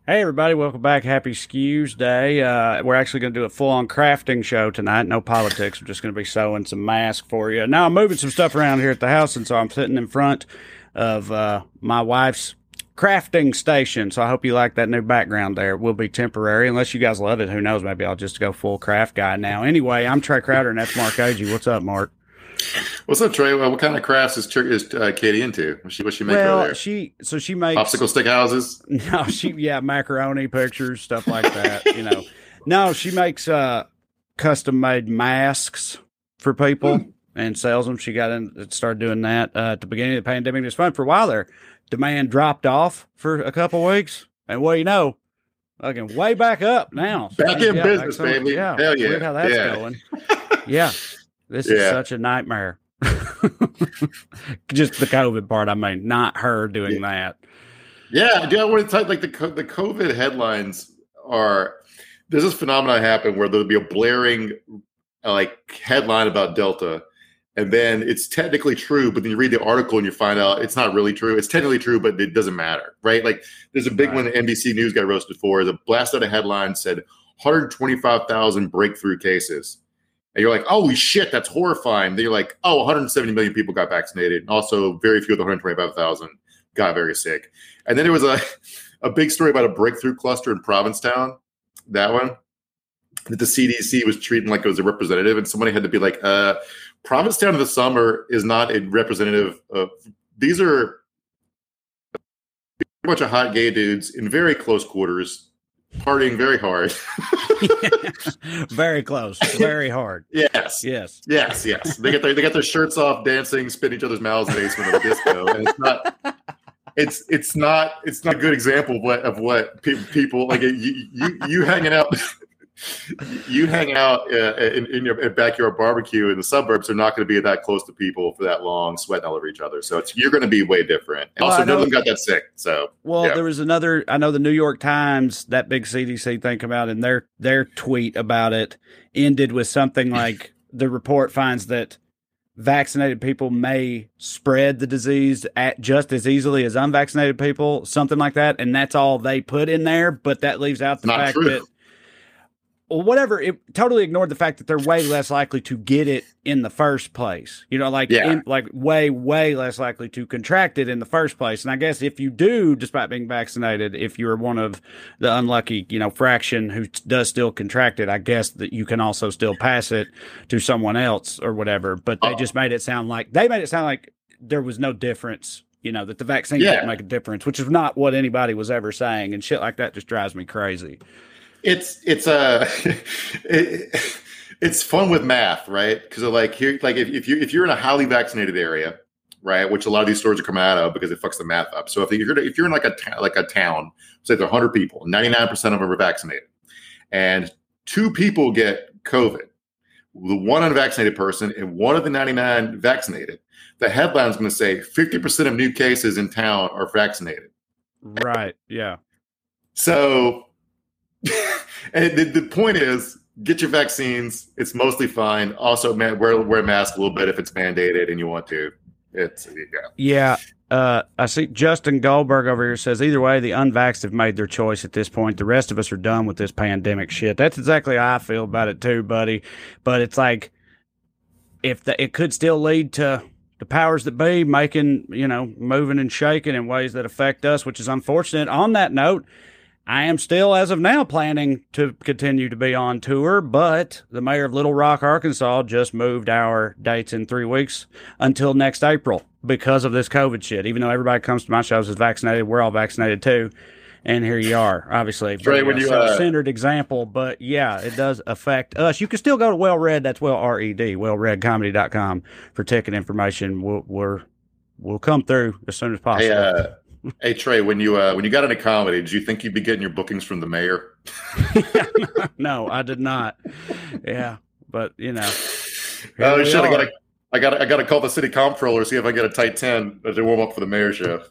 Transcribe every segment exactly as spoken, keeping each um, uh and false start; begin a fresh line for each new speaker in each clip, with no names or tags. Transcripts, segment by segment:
Hey everybody, welcome back. Happy Skews Day. Uh, we're actually going to do a full-on crafting show tonight. No politics. We're just going to be sewing some masks for you. Now I'm moving some stuff around here at the house, and so I'm sitting in front of uh, my wife's crafting station. So I hope you like that new background there. It will be temporary, unless you guys love it. Who knows? Maybe I'll just go full craft guy now. Anyway, I'm Trey Crowder, and that's Mark Agee. What's up, Mark?
What's up, Trey? Well, what kind of crafts is, Tur- is uh, Katie into? What's she, what's she make over
Well,
there?
she so she makes
Popsicle stick houses?
no, she yeah, macaroni pictures, stuff like that, you know. No, she makes uh custom made masks for people
Hmm.
and sells them. She got in started doing that uh, at the beginning of the pandemic. It was fun for a while there. Demand dropped off for a couple weeks, and what do you know? Fucking way back up now. So
Back
she's-
in
yeah,
business,
so-
baby.
Yeah,
Hell yeah.
weird how that's
Yeah.
going. Yeah, this is
Yeah.
such a nightmare. Just the COVID part, I mean, not her doing that.
Yeah, do you know what it's like? Like the co- the COVID headlines are. There's this phenomenon happen where there'll be a blaring uh, like headline about Delta, and then it's technically true, but then you read the article and you find out it's not really true. It's technically true, but it doesn't matter, right? Like there's a big
Right.
one that N B C News got roasted for. The blast out a headline said one hundred twenty-five thousand breakthrough cases. And you're like, holy shit, that's horrifying. Then you're like, oh, one hundred seventy million people got vaccinated. And also, very few of the one hundred twenty-five thousand got very sick. And then there was a, a big story about a breakthrough cluster in Provincetown, that one, that the C D C was treating like it was a representative. And somebody had to be like, uh, Provincetown in the summer is not a representative of, these are a bunch of hot gay dudes in very close quarters, partying very hard.
Very close, very hard.
Yes.
Yes.
Yes, yes. They get their they got their shirts off, dancing, spitting each other's mouths in the basement of a disco, and it's not. It's it's not it's not a good example of what of what pe- people like. You you you hanging out. You hang out uh, in, in your backyard barbecue in the suburbs are not going to be that close to people for that long, sweating all over each other. So it's you're going to be way different. And
Well,
also,
I
none of
know-
them got that sick. So
Well,
yeah.
there was another. I know the New York Times, that big C D C thing, come out, and their their tweet about it ended with something like the report finds that vaccinated people may spread the disease at just as easily as unvaccinated people, something like that, and that's all they put in there. But that leaves out the
Not
fact
true.
that. Well, whatever, it totally ignored the fact that they're way less likely to get it in the first place. You know, like,
Yeah.
in, like way, way less likely to contract it in the first place. And I guess if you do, despite being vaccinated, if you're one of the unlucky, you know, fraction who does still contract it, I guess that you can also still pass it to someone else or whatever. But they
Oh.
just made it sound like they made it sound like there was no difference. You know, that the vaccine
Yeah.
didn't make a difference, which is not what anybody was ever saying. And shit like that just drives me crazy.
It's it's uh, it, it's fun with math, right? Because like here, like if, if you if you're in a highly vaccinated area, right, which a lot of these stories are coming out of because it fucks the math up. So if you're if you're in like a ta- like a town, say there are one hundred people, ninety-nine percent of them are vaccinated, and two people get COVID, the one unvaccinated person and one of the ninety-nine vaccinated, the headline's going to say fifty percent of new cases in town are vaccinated.
Right. Yeah.
So, and the, the point is, get your vaccines. It's mostly fine. Also, man, wear wear a mask a little bit if it's mandated and you want to. It's yeah.
Yeah. Uh, I see Justin Goldberg over here says either way, the unvaxxed have made their choice at this point. The rest of us are done with this pandemic shit. That's exactly how I feel about it too, buddy. But it's like if the, it could still lead to the powers that be making, you know, moving and shaking in ways that affect us, which is unfortunate. On that note, I am still, as of now, planning to continue to be on tour, but the mayor of Little Rock, Arkansas, just moved our dates in three weeks until next April because of this COVID shit. Even though everybody comes to my shows is vaccinated, we're all vaccinated too. And here you are, obviously.
Trey,
Very,
when
uh,
you, uh,
self-centered example, but yeah, it does affect us. You can still go to Well Read, that's Well R E D, well read comedy dot com for ticket information. We'll, we're, we'll come through as soon as possible.
Hey, uh, hey Trey, when you uh, when you got into comedy, did you think you'd be getting your bookings from the mayor?
No, I did not. Yeah, but you know. here
Oh
we
shit! I
are.
gotta I gotta I gotta call the city comptroller see if I get a tight ten to warm up for the mayor show.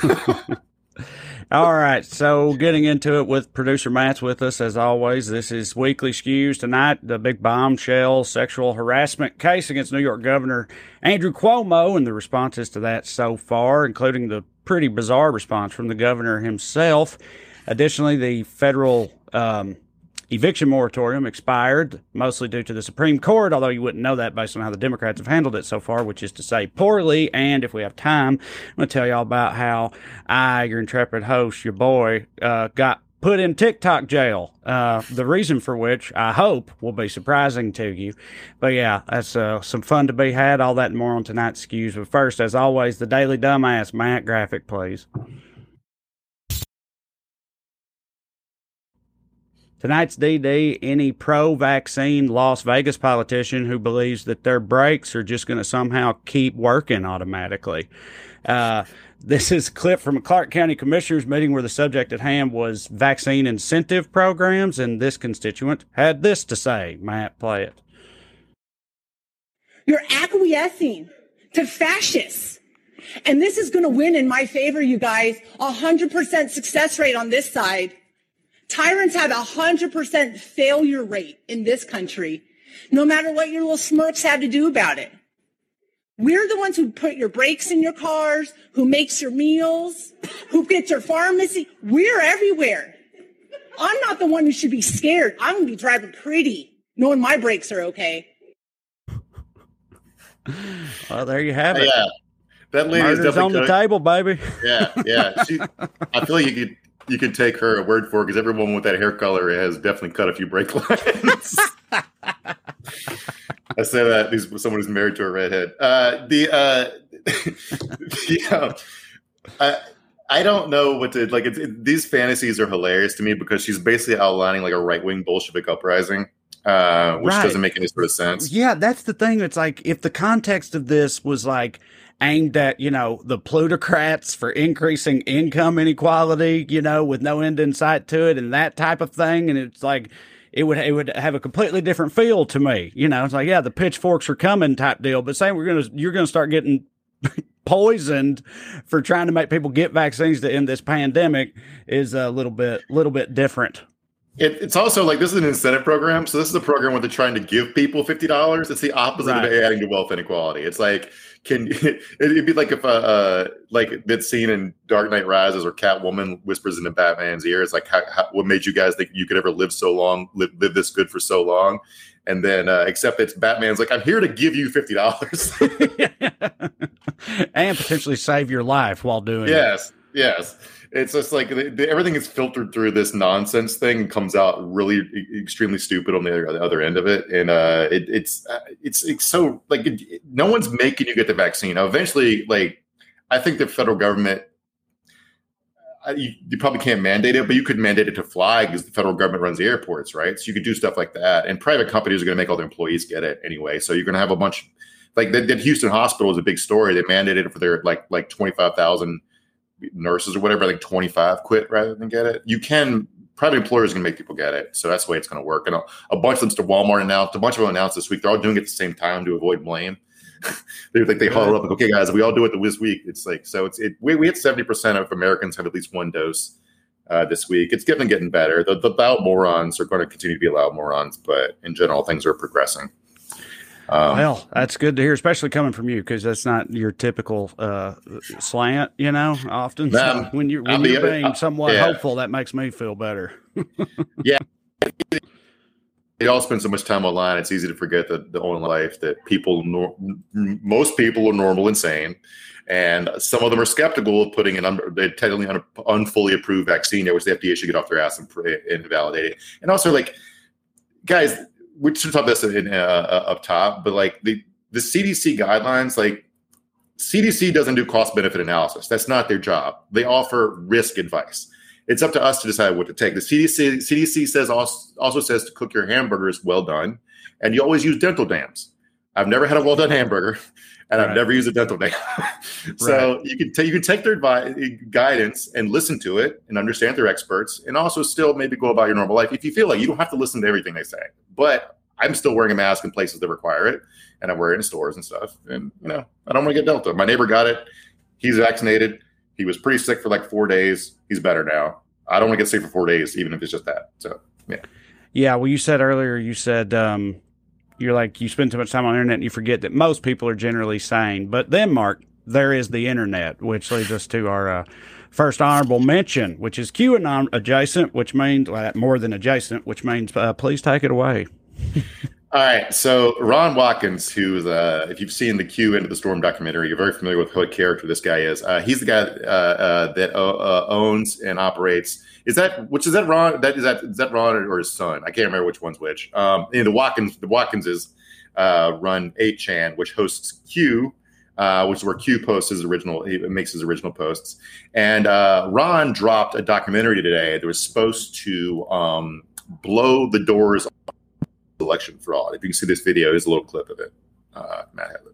All right, so getting into it with producer Matt's with us as always. This is Weekly Skews tonight. The big bombshell sexual harassment case against New York Governor Andrew Cuomo and the responses to that so far, including the pretty bizarre response from the governor himself. Additionally, the federal um, eviction moratorium expired, mostly due to the Supreme Court, although you wouldn't know that based on how the Democrats have handled it so far, which is to say poorly. And if we have time, I'm going to tell y'all about how I, your intrepid host, your boy, uh, got put in TikTok jail. Uh, the reason for which I hope will be surprising to you. But yeah, that's uh, some fun to be had. All that and more on tonight's Skews. But first, as always, the Daily Dumbass. Matt, graphic, please. Tonight's D D, any pro-vaccine Las Vegas politician who believes that their brakes are just going to somehow keep working automatically. Uh, this is a clip from a Clark County Commissioners meeting where the subject at hand was vaccine incentive programs, and this constituent had this to say. Matt, play it.
You're acquiescing to fascists. And this is going to win in my favor, you guys. A one hundred percent success rate on this side. Tyrants have a one hundred percent failure rate in this country, no matter what your little smirks have to do about it. We're the ones who put your brakes in your cars, who makes your meals, who gets your pharmacy. We're everywhere. I'm not the one who should be scared. I'm going to be driving pretty, knowing my brakes are okay.
Well, there you have it.
Yeah, that lady is
Murder's on the table, baby.
Yeah, yeah. She, I feel like you could you could take her word for it because everyone with that hair color has definitely cut a few brake lines. I say that these someone who's married to a redhead. Uh, the uh, the, uh, I I don't know what to like. It's, it, these fantasies are hilarious to me because she's basically outlining like a right wing Bolshevik uprising. Uh, which
right.
doesn't make any sort of sense.
Yeah, that's the thing. It's like if the context of this was like aimed at, you know, the plutocrats for increasing income inequality, you know, with no end in sight to it and that type of thing. And it's like it would it would have a completely different feel to me. You know, it's like, yeah, the pitchforks are coming type deal. But saying we're going to you're going to start getting poisoned for trying to make people get vaccines to end this pandemic is a little bit little bit different.
It, it's also like this is an incentive program. So this is a program where they're trying to give people fifty dollars. It's the opposite right. of adding to wealth inequality. It's like, can it'd be like if uh, uh like that scene in Dark Knight Rises or Catwoman whispers into Batman's ear. It's like, how, how, what made you guys think you could ever live so long, live, live this good for so long? And then uh, except it's Batman's like, I'm here to give you fifty dollars.
And potentially save your life while doing
yes,
it.
Yes, yes. It's just like the, the, everything is filtered through this nonsense thing and comes out really extremely stupid on the other, the other end of it. And uh, it, it's, uh, it's it's so like it, it, no one's making you get the vaccine. Now, eventually, like I think the federal government, uh, you, you probably can't mandate it, but you could mandate it to fly because the federal government runs the airports, right? So you could do stuff like that. And private companies are going to make all their employees get it anyway. So you're going to have a bunch like that. That Houston Hospital is a big story. They mandated it for their like like twenty-five thousand nurses or whatever, I think twenty-five quit rather than get it. You can, private employers can make people get it. So that's the way it's going to work. And a, a bunch of them to Walmart announced, a bunch of them announced this week, they're all doing it at the same time to avoid blame. They're like, they huddle up like, okay, guys, we all do it this week. It's like, so it's, it, we, we had seventy percent of Americans have at least one dose uh, this week. It's getting, getting better. The, the loud morons are going to continue to be loud morons, but in general, things are progressing.
Um, well, that's good to hear, especially coming from you, because that's not your typical uh, slant, you know, often. So when you're, when you're being somewhat yeah. hopeful, that makes me feel better.
Yeah. They all spend so much time online. It's easy to forget that the own life that people, nor- most people are normal and sane. And some of them are skeptical of putting an un- a technically un- unfully approved vaccine there, which the F D A should get off their ass and, and validate it. And also, like, guys, we should talk about this in, uh, up top, but like the, the C D C guidelines, like C D C doesn't do cost benefit analysis. That's not their job. They offer risk advice. It's up to us to decide what to take. The C D C, C D C says also, also says to cook your hamburgers well done, and you always use dental dams. I've never had a well done hamburger, and right. I've never used a dental dam. So right. you can take you can take their advice, guidance and listen to it and understand they're experts, and also still maybe go about your normal life if you feel like you don't have to listen to everything they say. But I'm still wearing a mask in places that require it, and I wear it in stores and stuff. And you know, I don't want to get Delta. My neighbor got it. He's vaccinated. He was pretty sick for like four days. He's better now. I don't want to get sick for four days, even if it's just that. So yeah.
Yeah. Well, you said earlier, you said um, you're like you spend too much time on the internet and you forget that most people are generally sane. But then, Mark, there is the internet, which leads us to our uh, first honorable mention, which is QAnon adjacent, which means well, more than adjacent, which means uh, please take it away.
All right. So Ron Watkins, who's uh, if you've seen the Q Into the Storm documentary, you're very familiar with what character this guy is. Uh, he's the guy uh, uh, that uh, uh, owns and operates. Is that which is that Ron? That is that is that Ron or his son? I can't remember which one's which. Um, and the Watkins, the Watkinses uh, run eight chan, which hosts Q. Uh, which is where Q posts his original, he makes his original posts. And uh, Ron dropped a documentary today that was supposed to um, blow the doors off election fraud. If you can see this video, here's a little clip of it. Uh, Matt has it.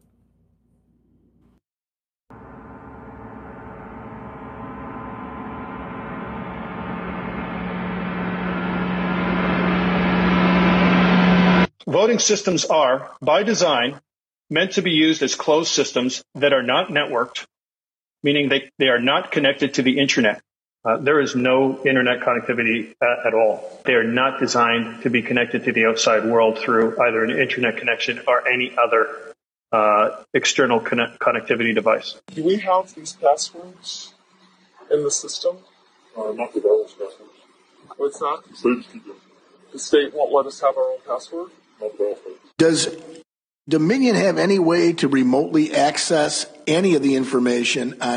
Voting systems are, by design, meant to be used as closed systems that are not networked, meaning they, they are not connected to the internet. Uh, there is no internet connectivity uh, at all. They are not designed to be connected to the outside world through either an internet connection or any other uh, external connect- connectivity device.
Do we have these passwords in the system?
Uh, not the devil's passwords.
What's that?
The states keep them.
The state won't let us have our own password?
Not the devil's passwords.
Does Dominion have any way to remotely access any of the information on?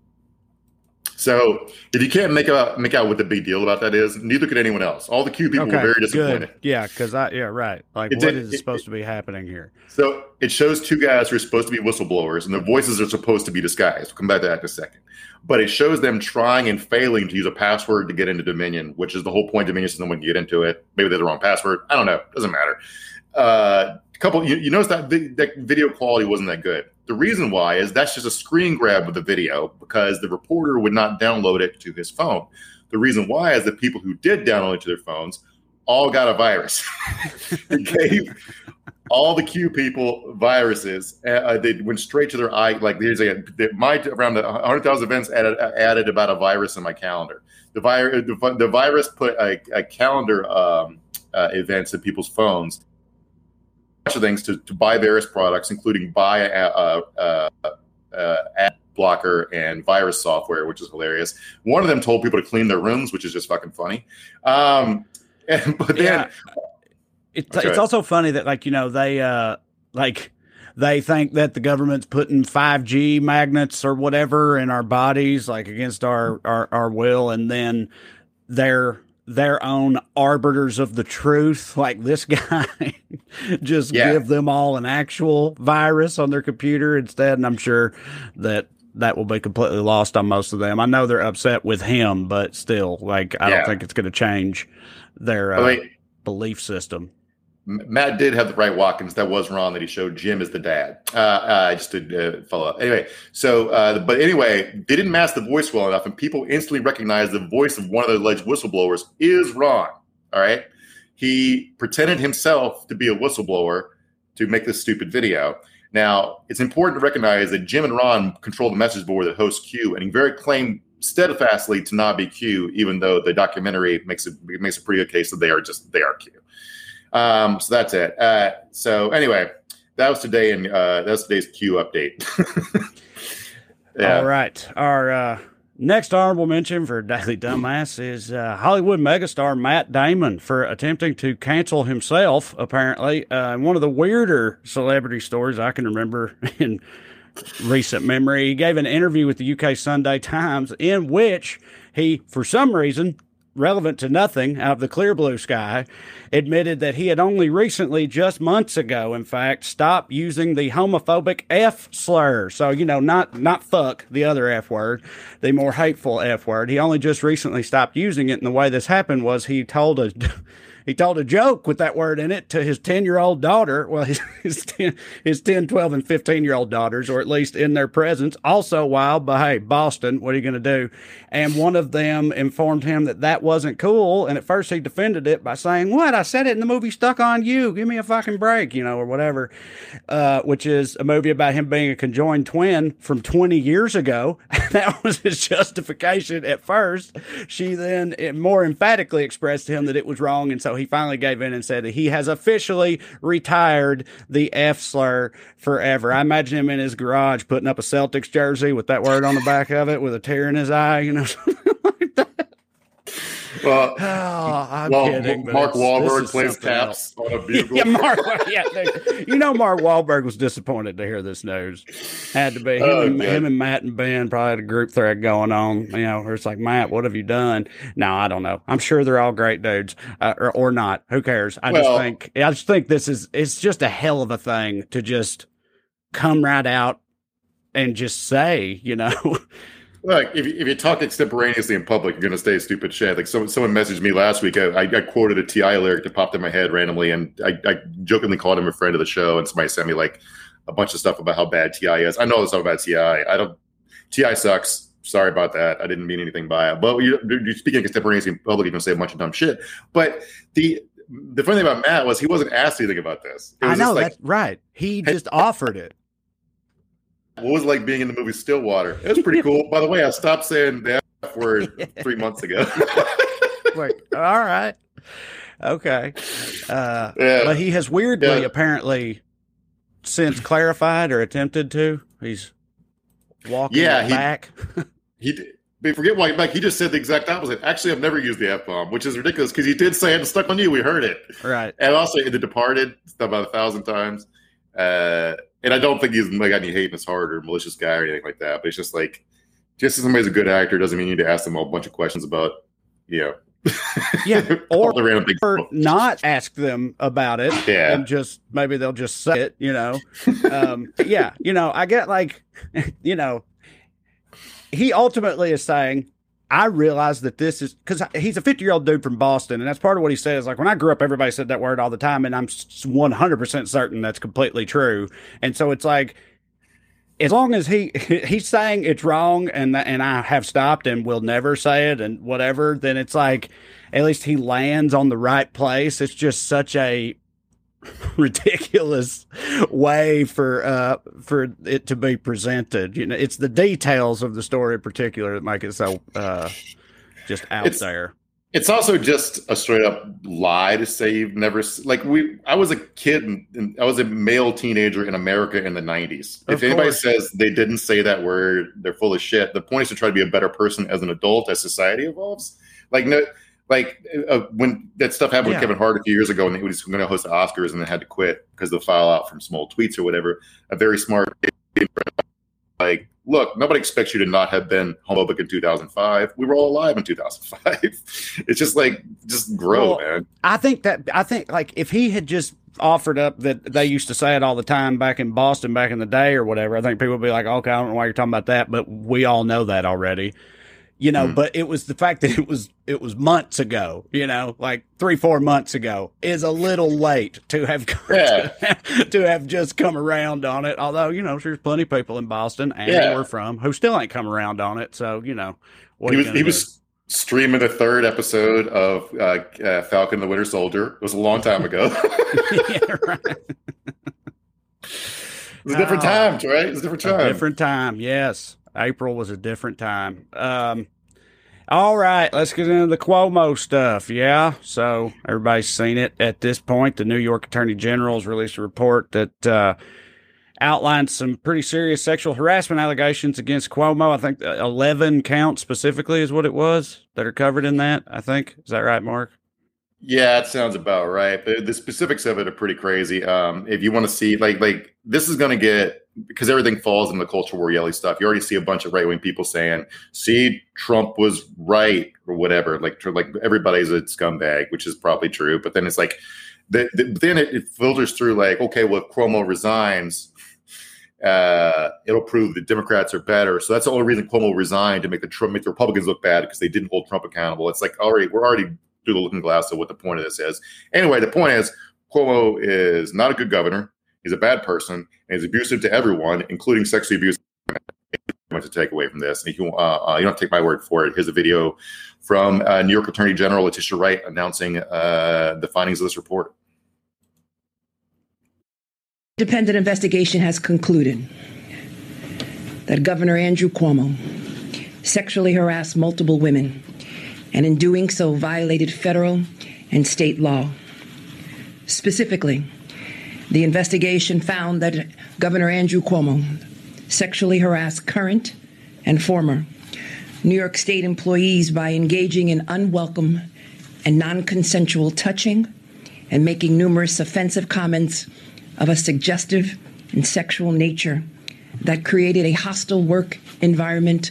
So if you can't make out make out what the big deal about that is, neither could anyone else. All the Q people
Okay,
were very disappointed.
Good. Yeah, because I yeah right. Like
It
what
did-
is
it-
supposed to be happening here?
So it shows two guys who are supposed to be whistleblowers, and their voices are supposed to be disguised. We'll come back to that in a second. But it shows them trying and failing to use a password to get into Dominion, which is the whole point. Dominion so no one can get into it. Maybe they have the wrong password. I don't know. Doesn't matter. Uh, a couple. You, you notice that vi- that video quality wasn't that good. The reason why is that's just a screen grab of the video because the reporter would not download it to his phone. The reason why is that people who did download it to their phones all got a virus. It gave all the Q people viruses. Uh, they went straight to their eye. Like there's a my around the one hundred thousand events added, added about a virus in my calendar. The virus the, the virus put a, a calendar um, uh, events in people's phones. Bunch of things to, to buy various products, including buy a, a, a, a ad blocker and virus software, which is hilarious. One of them told people to clean their rooms, which is just fucking funny. Um, and, but then
Yeah. It's
Okay.
it's also funny that like you know they uh like they think that the government's putting five G magnets or whatever in our bodies like against our our, our will, and then they're their own arbiters of the truth, like this guy, just
Yeah.
give them all an actual virus on their computer instead. And I'm sure that that will be completely lost on most of them. I know they're upset with him, but still, like, I
Yeah.
don't think it's going to change their uh,
I mean,
belief system.
Matt did have the right Watkins. That was wrong that he showed Jim as the dad. Uh, uh, just to uh, follow up. Anyway, so, uh, but anyway, they didn't mask the voice well enough, and people instantly recognized the voice of one of the alleged whistleblowers is Ron. All right. He pretended himself to be a whistleblower to make this stupid video. Now, it's important to recognize that Jim and Ron control the message board that hosts Q, and he very claimed steadfastly to not be Q, even though the documentary makes it makes a pretty good case that they are just they are Q. Um, so that's it. Uh, so anyway, that was today, and uh, that's today's Q update. Yeah.
All right. Our uh, next honorable mention for Daily Dumbass is uh, Hollywood megastar Matt Damon for attempting to cancel himself, apparently. Uh, and one of the weirder celebrity stories I can remember in recent memory, he gave an interview with the U K Sunday Times in which he, for some reason, relevant to nothing out of the clear blue sky, admitted that he had only recently, just months ago, in fact, stopped using the homophobic F slur. So, you know, not not fuck, the other F word, the more hateful F word. He only just recently stopped using it, and the way this happened was he told a he told a joke with that word in it to his ten-year-old daughter. Well, his his ten, his ten, twelve, and fifteen-year-old daughters, or at least in their presence. Also wild, but hey, Boston, what are you going to do? And one of them informed him that that wasn't cool, and at first he defended it by saying, what, I said it in the movie Stuck on You, give me a fucking break, you know, or whatever, uh, which is a movie about him being a conjoined twin from twenty years ago. That was his justification at first. She then more emphatically expressed to him that it was wrong, and so he finally gave in and said that he has officially retired the F slur forever. I imagine him in his garage putting up a Celtics jersey with that word on the back of it with a tear in his eye, you know, something like that.
Well,
oh, I'm
well
kidding.
Mark
it's,
Wahlberg plays taps else. on a bugle.
Yeah, Mark, yeah, you know, Mark Wahlberg was disappointed to hear this news. Had to be him,
oh,
and, him and Matt and Ben probably had a group thread going on. You know, where it's like, Matt, what have you done? No, I don't know. I'm sure they're all great dudes, uh, or, or not. Who cares? I well, just think, I just think this is, it's just a hell of a thing to just come right out and just say, you know.
Look, if you, if you talk extemporaneously in public, you're going to say stupid shit. Like someone, someone messaged me last week. I, I quoted a T I lyric that popped in my head randomly, and I, I jokingly called him a friend of the show. And somebody sent me like a bunch of stuff about how bad T I is. I know this stuff about T I. I don't. T I sucks. Sorry about that. I didn't mean anything by it. But you, you're speaking extemporaneously in public, you're going to say a bunch of dumb shit. But the the funny thing about Matt was he wasn't asked anything about this. It was
I know
just like,
that's right. He just offered it.
What was it like being in the movie Stillwater? It was pretty cool. By the way, I stopped saying the F word three months ago.
Wait, all right. Okay. Uh,
yeah.
But he has weirdly,
yeah.
apparently, since clarified or attempted to. He's walking
yeah, he,
back.
he did. But forget why like he just said the exact opposite. Actually, I've never used the F-bomb, which is ridiculous because he did say it and stuck on you. We heard it.
Right.
And also in The Departed, about a thousand times. Uh, and I don't think he's like got any hate in his heart or malicious guy or anything like that. But it's just like, just as somebody's a good actor doesn't mean you need to ask them a bunch of questions about, you know.
Yeah, or,
the random things.
or not ask them about it.
Yeah.
And just, maybe they'll just say it, you know. Um, yeah, you know, I get like, you know, he ultimately is saying, I realize that this is because he's a fifty year old dude from Boston. And that's part of what he says. Like when I grew up, everybody said that word all the time. And I'm one hundred percent certain that's completely true. And so it's like, as long as he he's saying it's wrong and and I have stopped and will never say it and whatever, then it's like, at least he lands on the right place. It's just such a ridiculous way for uh for it to be presented. You know, it's the details of the story in particular that make it so uh just out
it's,
there.
It's also just a straight up lie to say you've never like we. I was a kid and, and I was a male teenager in America in the nineties. If anybody says they didn't say that word, they're full of shit. The point is to try to be a better person as an adult as society evolves. Like no. Like uh, when that stuff happened yeah. with Kevin Hart a few years ago, and he was going to host the Oscars and then had to quit because of the fallout from small tweets or whatever. A very smart, like, look, nobody expects you to not have been homophobic in two thousand five. We were all alive in two thousand five. It's just like, just grow, well, man.
I think that I think like if he had just offered up that they used to say it all the time back in Boston back in the day or whatever, I think people would be like, okay, I don't know why you're talking about that, but we all know that already. You know, mm. but it was the fact that it was it was months ago, you know, like three, four months ago is a little late to have
yeah.
to, to have just come around on it. Although, you know, there's plenty of people in Boston and
yeah.
we're from who still ain't come around on it. So, you know, what
he
you
was he
do?
was streaming the third episode of uh, uh, Falcon the Winter Soldier. It was a long time ago.
Yeah, right.
It was a different oh, time, right? It was a different time.
A different time, yes. April was a different time. Um, all right, let's get into the Cuomo stuff. Yeah, so everybody's seen it at this point. The New York Attorney General has released a report that uh, outlines some pretty serious sexual harassment allegations against Cuomo. I think eleven counts specifically is what it was that are covered in that, I think. Is that right, Mark?
Yeah, it sounds about right. But the specifics of it are pretty crazy. Um, if you want to see, like, like this is going to get, because everything falls in the culture war yelly stuff. You already see a bunch of right wing people saying, "See, Trump was right" or whatever. Like, like everybody's a scumbag, which is probably true. But then it's like, the, the, then it, it filters through like, okay, well, if Cuomo resigns, uh, it'll prove the Democrats are better. So that's the only reason Cuomo resigned, to make the Trump, make the Republicans look bad because they didn't hold Trump accountable. It's like, already we're already through the looking glass of what the point of this is. Anyway, the point is Cuomo is not a good governor. He's a bad person, and he's abusive to everyone, including sexually abusive. Much to take away from this. And you, uh, uh, you don't take my word for it. Here's a video from uh, New York Attorney General Letitia Wright announcing uh, the findings of this report.
Independent investigation has concluded that Governor Andrew Cuomo sexually harassed multiple women, and in doing so violated federal and state law. Specifically, the investigation found that Governor Andrew Cuomo sexually harassed current and former New York State employees by engaging in unwelcome and non-consensual touching and making numerous offensive comments of a suggestive and sexual nature that created a hostile work environment.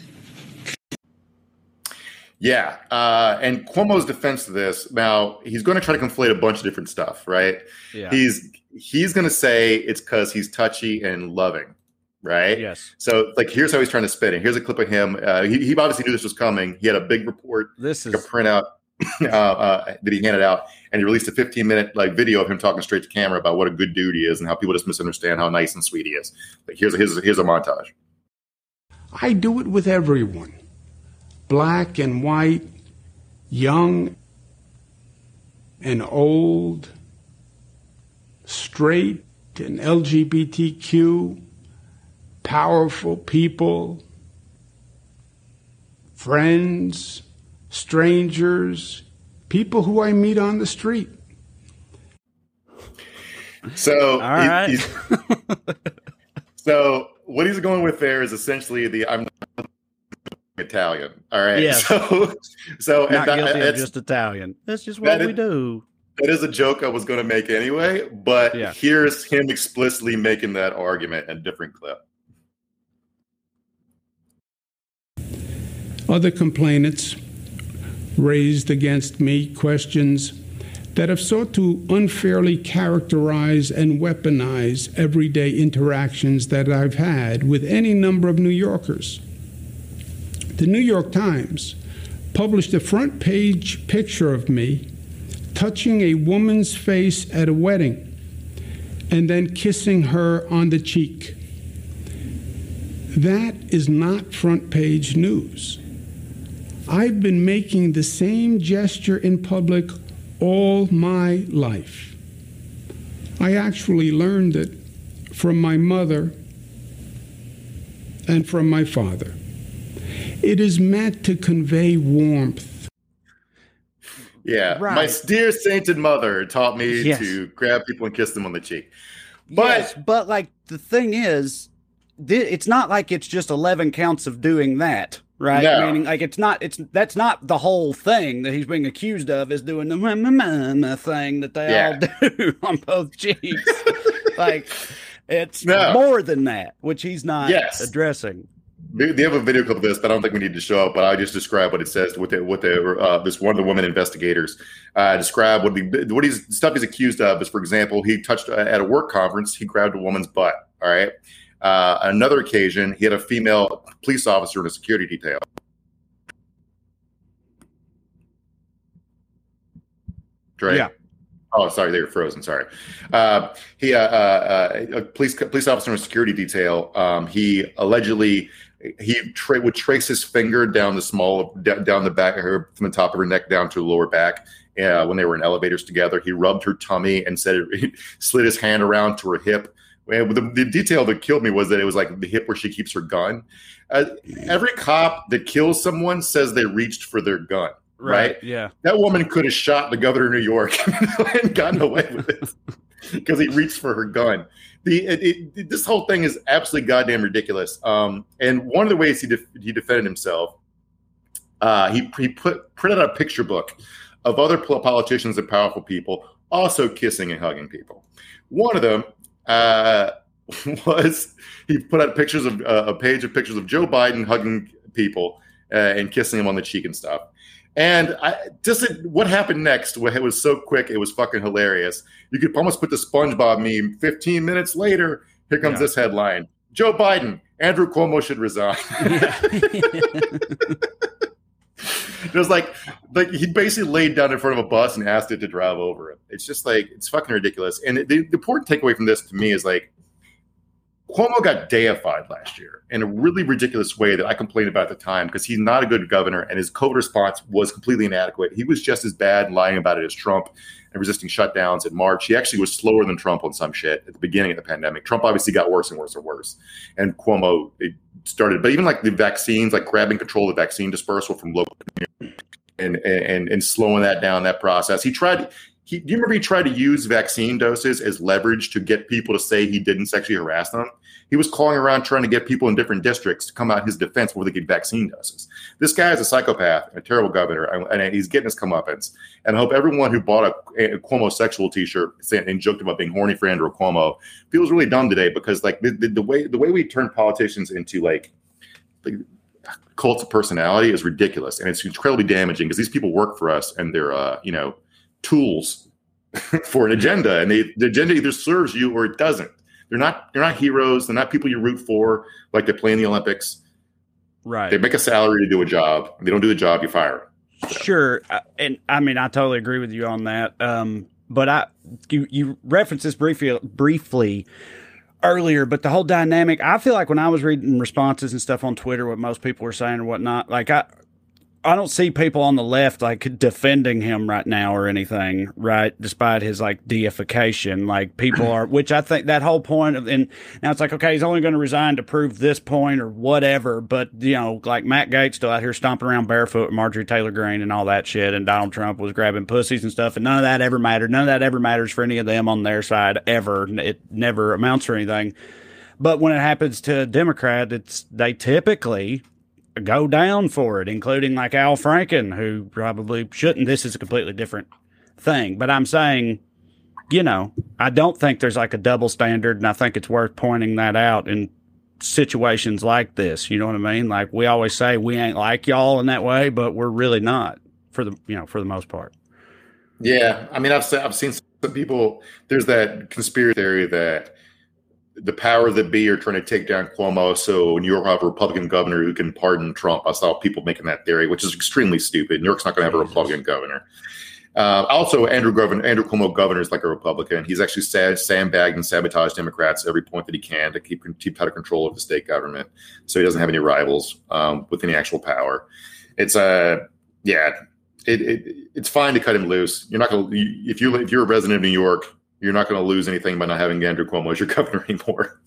Yeah. Uh, and Cuomo's defense to this, now he's going to try to conflate a bunch of different stuff, right?
Yeah.
He's he's going to say it's because he's touchy and loving, right?
Yes.
So, like, here's how he's trying to spin it. Here's a clip of him. Uh, he, he obviously knew this was coming. He had a big report,
This
like
is
a printout uh, uh, that he handed out, and he released a fifteen minute like video of him talking straight to camera about what a good dude he is and how people just misunderstand how nice and sweet he is. Like, here's a, here's a, here's a montage.
I do it with everyone, black and white, young and old, straight and L G B T Q, powerful people, friends, strangers, people who I meet on the street.
So,
all
he-
right.
he's- so what he's going with there is essentially the I'm not Italian. All right.
Yes.
So, so
Not
and that,
guilty of
that's-
just Italian. That's just
that
what we
is-
do.
that is a joke I was going to make anyway, but
Yeah.
here's him explicitly making that argument in a different clip.
Other complainants raised against me questions that have sought to unfairly characterize and weaponize everyday interactions that I've had with any number of New Yorkers. The New York Times published a front page picture of me touching a woman's face at a wedding and then kissing her on the cheek. That is not front page news. I've been making the same gesture in public all my life. I actually learned it from my mother and from my father. It is meant to convey warmth.
Yeah.
Right.
My dear sainted mother taught me
Yes.
to grab people and kiss them on the cheek. But
Yes, but like the thing is, thi- it's not like it's just eleven counts of doing that, right?
No.
Meaning, like it's not. It's that's not the whole thing that he's being accused of, is doing the "meh, meh, meh, meh" thing that they
Yeah.
all do on both cheeks. Like it's
No.
more than that, which he's not
Yes.
addressing.
They they have a video clip of this, but I don't think we need to show it. But I just describe what it says with the, with the uh, this one of the women investigators uh, describe what the what he's stuff he's accused of is, for example, he touched uh, at a work conference, he grabbed a woman's butt. All right. Uh, another occasion, he had a female police officer in a security detail. Right.
Yeah.
Oh, sorry, they were frozen. Sorry. Uh, he, uh, uh, a police police officer in a security detail. Um, he allegedly he tra- would trace his finger down the small d- down the back of her, from the top of her neck down to the lower back. Uh, when they were in elevators together, he rubbed her tummy and said he slid his hand around to her hip. And the, the detail that killed me was that it was like the hip where she keeps her gun. Uh, every cop that kills someone says they reached for their gun. Right?
Yeah.
That woman could have shot the governor of New York and gotten away with it because he reached for her gun. The it, it, this whole thing is absolutely goddamn ridiculous. Um, and one of the ways he def- he defended himself, uh, he he put printed out a picture book of other politicians and powerful people also kissing and hugging people. One of them uh, was he put out pictures of uh, a page of pictures of Joe Biden hugging people uh, and kissing them on the cheek and stuff. And I just what happened next? It was so quick, it was fucking hilarious. You could almost put the SpongeBob meme. Fifteen minutes later, here comes
Yeah.
this headline: Joe Biden, Andrew Cuomo should resign. It was like, like he basically laid down in front of a bus and asked it to drive over him. It's just like it's fucking ridiculous. And the, the important takeaway from this to me is like, Cuomo got deified last year in a really ridiculous way that I complained about at the time because he's not a good governor and his COVID response was completely inadequate. He was just as bad lying about it as Trump and resisting shutdowns in March. He actually was slower than Trump on some shit at the beginning of the pandemic. Trump obviously got worse and worse and worse. And Cuomo it started, but even like the vaccines, like grabbing control of the vaccine dispersal from local and and and slowing that down, that process. He tried. He, do you remember he tried to use vaccine doses as leverage to get people to say he didn't sexually harass them? He was calling around trying to get people in different districts to come out his defense before they get vaccine doses. This guy is a psychopath, a terrible governor, and, and he's getting his comeuppance. And I hope everyone who bought a, a Cuomo sexual T-shirt and joked about being horny for Andrew Cuomo feels really dumb today, because like the, the, the way the way we turn politicians into like, like cults of personality is ridiculous, and it's incredibly damaging, because these people work for us and they're uh, you know tools for an agenda, and they, the agenda either serves you or it doesn't. They're not they're not heroes. They're not people you root for like they play in the Olympics.
Right.
They make a salary to do a job. If they don't do the job, you fire them. So.
Sure, and I mean I totally agree with you on that. Um, but I you you referenced this briefly briefly earlier, but the whole dynamic. I feel like when I was reading responses and stuff on Twitter, what most people were saying or whatnot, like I. I don't see people on the left like defending him right now or anything, right? Despite his like deification, like people are, which I think that whole point of, and now it's like, okay, he's only going to resign to prove this point or whatever. But, you know, like Matt Gaetz still out here stomping around barefoot with Marjorie Taylor Greene and all that shit. And Donald Trump was grabbing pussies and stuff. And none of that ever mattered. None of that ever matters for any of them on their side ever. It never amounts to anything. But when it happens to a Democrat, it's, they typically go down for it, including like Al Franken, who probably shouldn't. This is a completely different thing. But I'm saying, you know, I don't think there's like a double standard, and I think it's worth pointing that out in situations like this. You know what I mean? Like we always say, we ain't like y'all in that way, but we're really not for the, you know, for the most part.
Yeah. I mean, I've, I've seen some people, there's that conspiracy theory that the power that be are trying to take down Cuomo, so New York will have a Republican governor who can pardon Trump. I saw people making that theory, which is extremely stupid. New York's not going to have a Republican governor. Uh, also, Andrew governor, Andrew Cuomo governor is like a Republican. He's actually sad, sandbagged and sabotaged Democrats every point that he can to keep keep tighter control of the state government, so he doesn't have any rivals um, with any actual power. It's a uh, yeah, it, it it's fine to cut him loose. You're not going to if you if you're a resident of New York. You're not going to lose anything by not having Andrew Cuomo as your governor anymore.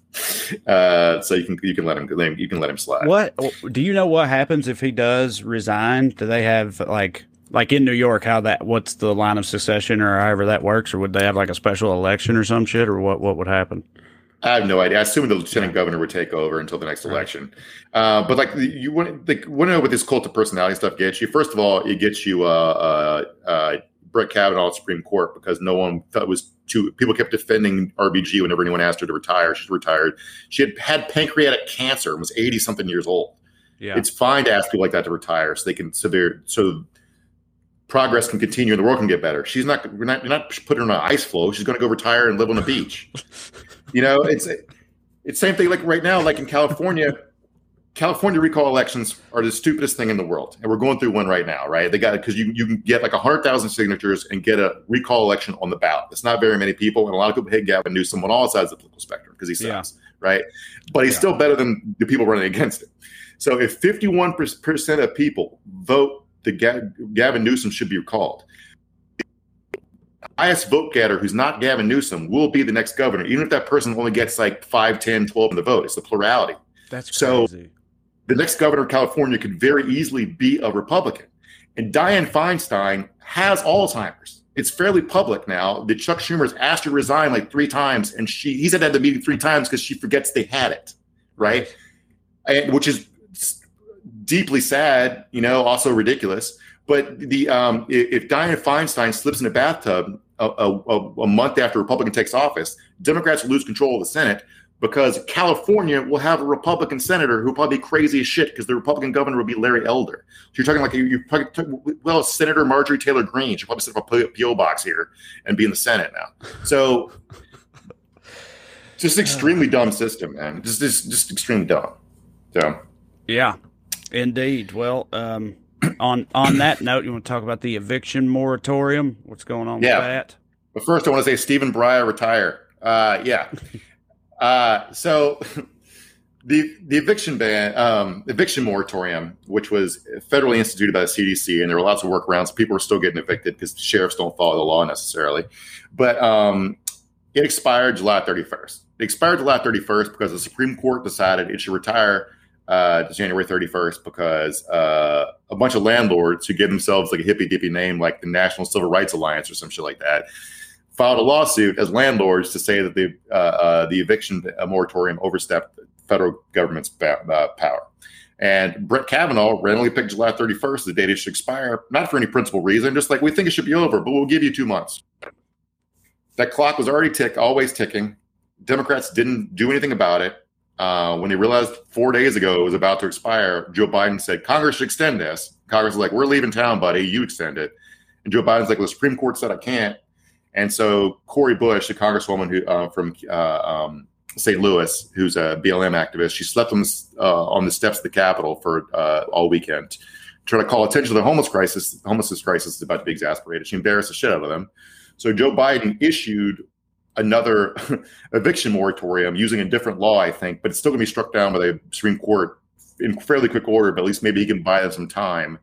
Uh, so you can you can let him you can let him slide.
What do you know? What happens if he does resign? Do they have like like in New York? How that? What's the line of succession or however that works? Or would they have like a special election or some shit? Or what? What would happen?
I have no idea. I assume the lieutenant governor would take over until the next election. Uh, but like you want, like, want to know what this cult of personality stuff gets you? First of all, it gets you uh, uh, uh, Brett Kavanaugh at Supreme Court, because no one thought it was too. People kept defending R B G whenever anyone asked her to retire. She's retired. She had had pancreatic cancer and was eighty something years old. Yeah, it's fine to ask people like that to retire so they can severe so progress can continue and the world can get better. She's not. We're not. You're not putting her on an ice floe. She's going to go retire and live on the beach. You know, it's it's same thing like right now, like in California. California recall elections are the stupidest thing in the world, and we're going through one right now, right? They got it because you you can get like a hundred thousand signatures and get a recall election on the ballot. It's not very many people, and a lot of people hate Gavin Newsom on all sides of the political spectrum because he sucks, yeah. right? But he's yeah. still better than the people running against him. So if fifty-one percent of people vote that Gavin Newsom should be recalled, the highest vote getter who's not Gavin Newsom will be the next governor, even if that person only gets like five, ten, twelve in the vote. It's the plurality.
That's
so.
Crazy.
The next governor of California could very easily be a Republican. And Dianne Feinstein has Alzheimer's. It's fairly public now that Chuck Schumer's asked her to resign like three times, and she he said at the meeting three times because she forgets they had it, right? And which is deeply sad, you know, also ridiculous. But the um, if, if Dianne Feinstein slips in a bathtub a, a, a month after a Republican takes office, Democrats will lose control of the Senate, because California will have a Republican senator who'll probably be crazy as shit because the Republican governor will be Larry Elder. So you're talking like you probably well, Senator Marjorie Taylor Greene. She'll probably set up a P O box here and be in the Senate now. So just extremely dumb system, man. Just just just extremely dumb. So
yeah, indeed. Well, um, on on that note, you want to talk about the eviction moratorium? What's going on
yeah.
with that?
But first, I want to say Stephen Breyer retire. Uh, yeah. Uh, so the the eviction ban, um, eviction moratorium, which was federally instituted by the C D C, and there were lots of workarounds. People were still getting evicted because the sheriffs don't follow the law necessarily. But um, it expired July thirty-first. It expired July thirty-first because the Supreme Court decided it should retire uh, January thirty-first because uh, a bunch of landlords who give themselves like a hippy dippy name, like the National Civil Rights Alliance or some shit like that, filed a lawsuit as landlords to say that the uh, uh, the eviction moratorium overstepped the federal government's ba- uh, power. And Brett Kavanaugh randomly picked July thirty-first, the date it should expire, not for any principal reason, just like we think it should be over, but we'll give you two months. That clock was already tick, always ticking. Democrats didn't do anything about it. Uh, when they realized four days ago it was about to expire, Joe Biden said, Congress should extend this. Congress was like, we're leaving town, buddy. You extend it. And Joe Biden's like, well, the Supreme Court said I can't. And so Cori Bush, the congresswoman who uh, from uh, um, Saint Louis, who's a B L M activist, she slept on, uh, on the steps of the Capitol for uh, all weekend, trying to call attention to the homeless crisis. The homelessness crisis is about to be exasperated. She embarrassed the shit out of them. So Joe Biden issued another eviction moratorium using a different law, I think, but it's still going to be struck down by the Supreme Court in fairly quick order, but at least maybe he can buy them some time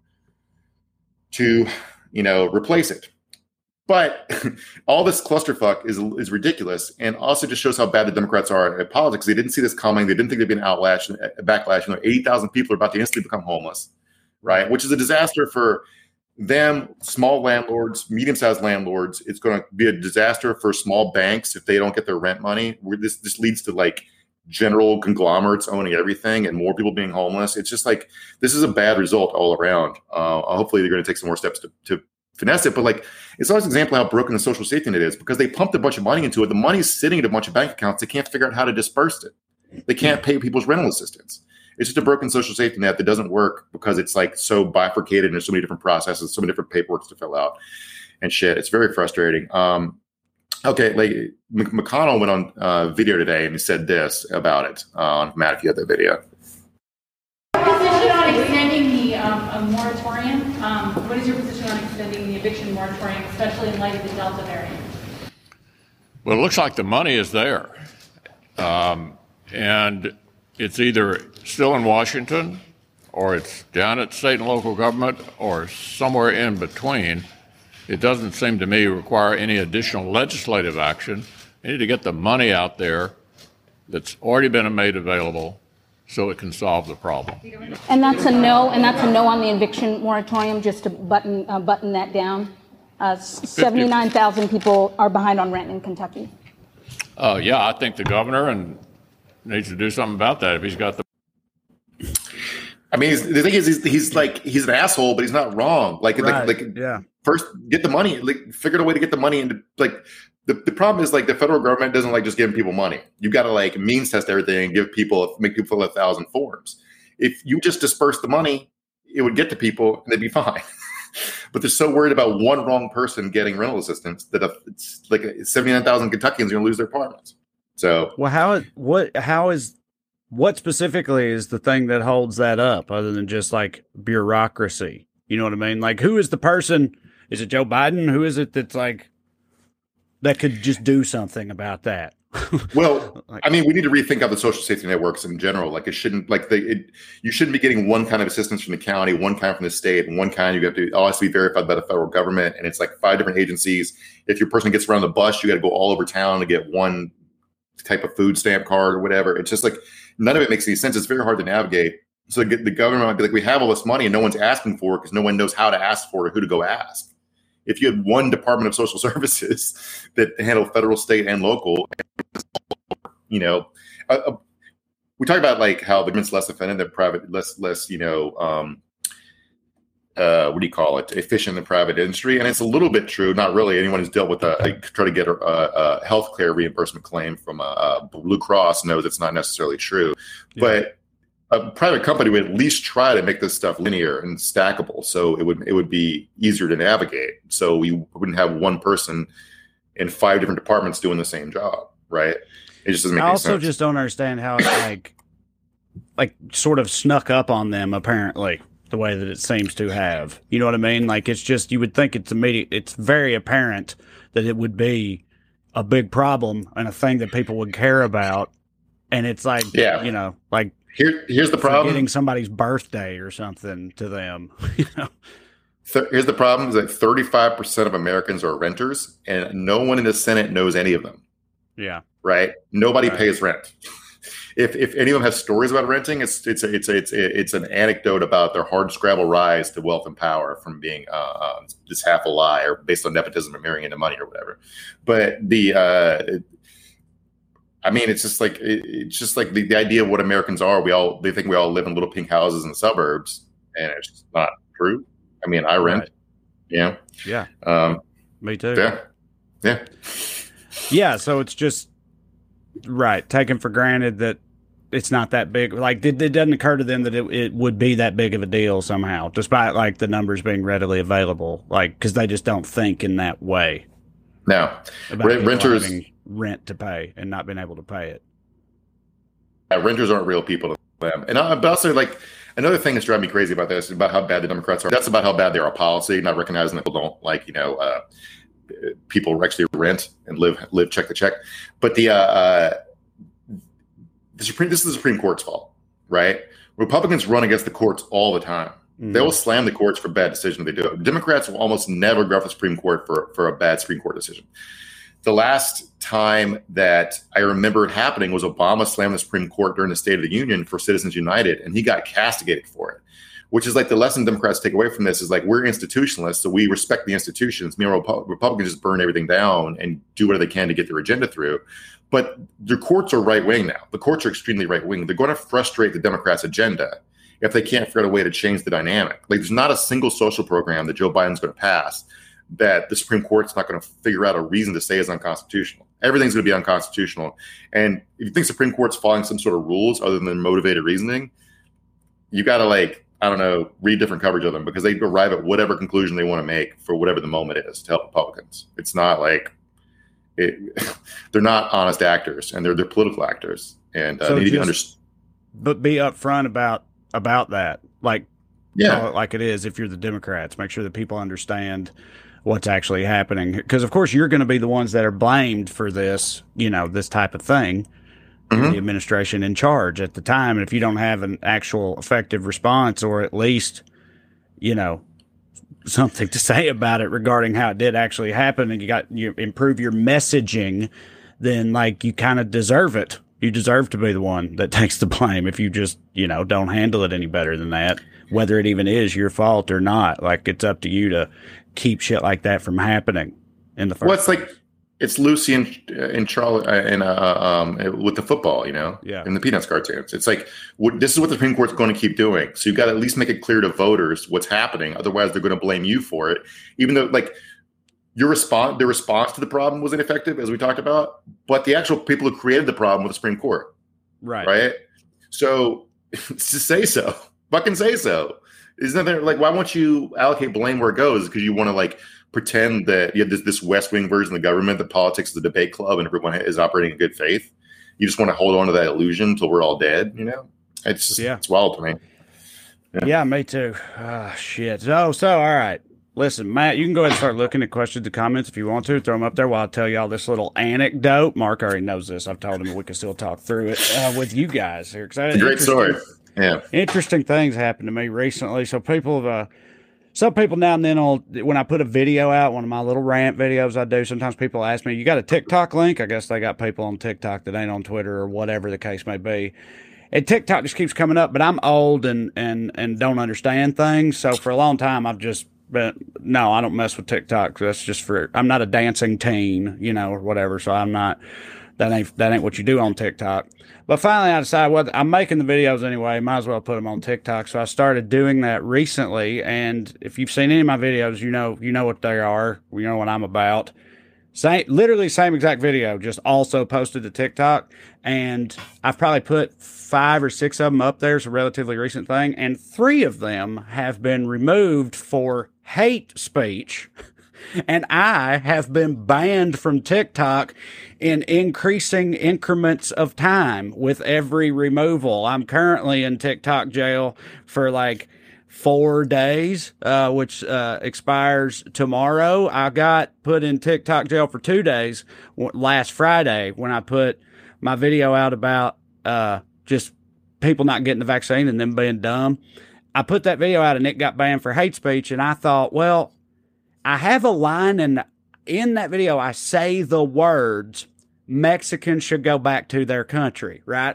to, you know, replace it. But all this clusterfuck is is ridiculous, and also just shows how bad the Democrats are at politics. They didn't see this coming. They didn't think there'd be an outlash, a backlash. You know, eighty thousand people are about to instantly become homeless, right? Which is a disaster for them, small landlords, medium-sized landlords. It's going to be a disaster for small banks if they don't get their rent money. This this leads to like general conglomerates owning everything and more people being homeless. It's just like this is a bad result all around. Uh, hopefully, they're going to take some more steps to, to finesse it. But like, it's always an example of how broken the social safety net is because they pumped a bunch of money into it. The money's sitting in a bunch of bank accounts. They can't figure out how to disperse it. They can't pay people's rental assistance. It's just a broken social safety net that doesn't work because it's like so bifurcated and there's so many different processes, so many different paperwork to fill out and shit. It's very frustrating. Um, okay, like McConnell went on uh, video today and he said this about it. Uh, Matt, if you had that video.
Position on extending the um, a moratorium. Um, what is your position on extending the eviction moratorium, especially in light of the Delta variant?
Well, it looks like the money is there. Um, and it's either still in Washington or it's down at state and local government or somewhere in between. It doesn't seem to me require any additional legislative action. They need to get the money out there that's already been made available so it can solve the problem.
And that's a no, and that's a no on the eviction moratorium, just to button uh, button that down. Uh, seventy-nine thousand people are behind on rent in Kentucky.
Uh, yeah, I think the governor and needs to do something about that if he's got the.
I mean, he's, the thing is, he's, he's like he's an asshole, but he's not wrong. Like,
right.
like, like,
yeah.
First, get the money. Like, figure out a way to get the money into like. The, the problem is like the federal government doesn't like just giving people money. You got to like means test everything and give people make people fill a thousand forms. If you just disperse the money, it would get to people and they'd be fine. But they're so worried about one wrong person getting rental assistance that it's like seventy-nine thousand Kentuckians are going to lose their apartments. So,
well, how what how is what specifically is the thing that holds that up, other than just like bureaucracy? You know what I mean? Like, who is the person? Is it Joe Biden? Who is it that's like that could just do something about that?
Well,
like,
I mean, we need to rethink how the social safety networks in general. Like, it shouldn't like the it, you shouldn't be getting one kind of assistance from the county, one kind from the state, and one kind you have to all has to be verified by the federal government. And it's like five different agencies. If your person gets around the bus, you got to go all over town to get one type of food stamp card or whatever. It's just like none of it makes any sense. It's very hard to navigate. So the government might be like, we have all this money and no one's asking for it because no one knows how to ask for it or who to go ask. If you had one Department of Social Services that handle federal, state, and local, you know, uh, uh, we talk about like how the government's less offended than private, less, less, you know, um, uh, what do you call it, efficient than private industry. And it's a little bit true. Not really. Anyone who's dealt with a, a try to get a, a health care reimbursement claim from a, a Blue Cross knows it's not necessarily true. Yeah. But a private company would at least try to make this stuff linear and stackable, so it would it would be easier to navigate. So we wouldn't have one person in five different departments doing the same job, right? It just doesn't make
I
any
also
sense.
just don't understand how it like like sort of snuck up on them apparently the way that it seems to have. You know what I mean? Like, it's just, you would think it's immediate. It's very apparent that it would be a big problem and a thing that people would care about. And it's like, yeah, you know, like,
Here, here's the problem.
Getting somebody's birthday or something to them. You know?
Th- here's the problem: is that thirty-five percent of Americans are renters, and no one in the Senate knows any of them.
Yeah.
Right. Nobody
right.
pays rent. if if any of them have stories about renting, it's it's a, it's a, it's a, it's an anecdote about their hard scrabble rise to wealth and power from being uh, uh, just half a lie or based on nepotism or marrying into money or whatever. But the uh, I mean, it's just like it, it's just like the, the idea of what Americans are. We all they think we all live in little pink houses in the suburbs, and it's just not true. I mean, I rent. Right. Yeah.
Yeah.
Um,
Me too.
Yeah. Yeah.
Yeah. So it's just right. Taken for granted that it's not that big. Like it, it doesn't occur to them that it, it would be that big of a deal somehow, despite like the numbers being readily available. Like, because they just don't think in that way.
Now,
about
renters
having rent to pay and not being able to pay it.
Yeah, renters aren't real people to them. And I, but also, like, another thing that's driving me crazy about this is about how bad the Democrats are. That's about how bad they are at policy, not recognizing that people don't like, you know, uh, people actually rent and live live check to check. But the uh, uh, the Supreme this is the Supreme Court's fault, right? Republicans run against the courts all the time. Mm. They will slam the courts for bad decisions they do. Democrats will almost never go after the Supreme Court for, for a bad Supreme Court decision. The last time that I remember it happening was Obama slammed the Supreme Court during the State of the Union for Citizens United, and he got castigated for it, which is like the lesson Democrats take away from this is like we're institutionalists, so we respect the institutions. Meanwhile, Republicans just burn everything down and do whatever they can to get their agenda through. But the courts are right-wing now. The courts are extremely right-wing. They're going to frustrate the Democrats' agenda if they can't figure out a way to change the dynamic. Like there's not a single social program that Joe Biden's going to pass that the Supreme Court's not going to figure out a reason to say is unconstitutional. Everything's going to be unconstitutional. And if you think Supreme Court's following some sort of rules other than motivated reasoning, you got to like, I don't know, read different coverage of them because they arrive at whatever conclusion they want to make for whatever the moment is to help Republicans. It's not like it, they're not honest actors and they're they're political actors. And uh,
so
they need
just,
to understand.
But be upfront about about that. Like,
yeah,
call it like it is if you're the Democrats. Make sure that people understand what's actually happening. Because, of course, you're going to be the ones that are blamed for this, you know, this type of thing. Mm-hmm. The administration in charge at the time. And if you don't have an actual effective response or at least, you know, something to say about it regarding how it did actually happen and you got you improve your messaging, then like you kind of deserve it. You deserve to be the one that takes the blame if you just, you know, don't handle it any better than that, whether it even is your fault or not. Like it's up to you to keep shit like that from happening in the first
Well, it's like it's Lucy and and Charlie and uh, um with the football, you know,
yeah,
in the Peanuts cartoons. It's like what, this is what the Supreme Court's going to keep doing. So you got to at least make it clear to voters what's happening. Otherwise, they're going to blame you for it, even though like your response, the response to the problem was ineffective, as we talked about. But the actual people who created the problem were the Supreme Court,
right?
Right. So just say so. Fucking say so. Isn't there like why won't you allocate blame where it goes? Because you want to like pretend that you have this, this West Wing version of the government, that politics is a debate club and everyone is operating in good faith. You just want to hold on to that illusion until we're all dead, you know? It's just,
yeah.
It's wild to me.
Yeah, yeah me too. Ah, oh, shit. So, so, all right. Listen, Matt, you can go ahead and start looking at questions and comments if you want to. Throw them up there while I tell y'all this little anecdote. Mark already knows this. I've told him we can still talk through it uh, with you guys here. It's
a great story. Yeah.
Interesting things happened to me recently. So people have, uh, some people now and then, will, when I put a video out, one of my little rant videos I do, sometimes people ask me, you got a TikTok link? I guess they got people on TikTok that ain't on Twitter or whatever the case may be. And TikTok just keeps coming up, but I'm old and, and, and don't understand things. So for a long time, I've just been, no, I don't mess with TikTok. That's just for, I'm not a dancing teen, you know, or whatever. So I'm not, that ain't, that ain't what you do on TikTok. But finally, I decided, well, I'm making the videos anyway. Might as well put them on TikTok. So I started doing that recently. And if you've seen any of my videos, you know, you know what they are. You know what I'm about. Same, literally same exact video, just also posted to TikTok. And I've probably put five or six of them up there. It's a relatively recent thing. And three of them have been removed for hate speech. And I have been banned from TikTok in increasing increments of time with every removal. I'm currently in TikTok jail for like four days, uh, which uh, expires tomorrow. I got put in TikTok jail for two days last Friday when I put my video out about uh, just people not getting the vaccine and them being dumb. I put that video out and it got banned for hate speech. And I thought, well, I have a line, and in that video, I say the words, Mexicans should go back to their country, right?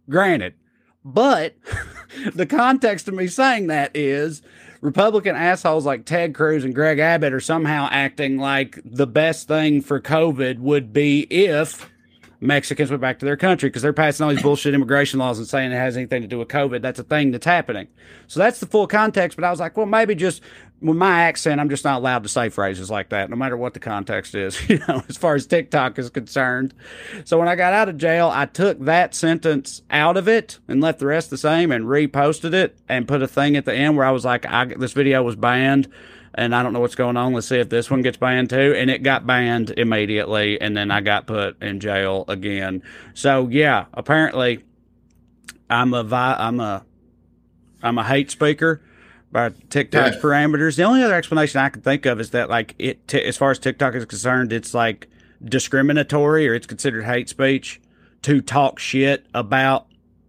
Granted. But the context of me saying that is Republican assholes like Ted Cruz and Greg Abbott are somehow acting like the best thing for COVID would be if Mexicans went back to their country, because they're passing all these bullshit immigration laws and saying it has anything to do with COVID. That's a thing that's happening. So that's the full context. But I was like, well, maybe just with my accent, I'm just not allowed to say phrases like that, no matter what the context is, you know, as far as TikTok is concerned. So when I got out of jail, I took that sentence out of it and left the rest the same and reposted it and put a thing at the end where I was like, I, this video was banned. And I don't know what's going on. Let's see if this one gets banned too. And it got banned immediately. And then I got put in jail again. So yeah, apparently I'm a, vi- I'm a, I'm a hate speaker by TikTok's yeah. parameters. The only other explanation I can think of is that like it, t- as far as TikTok is concerned, it's like discriminatory, or it's considered hate speech to talk shit about,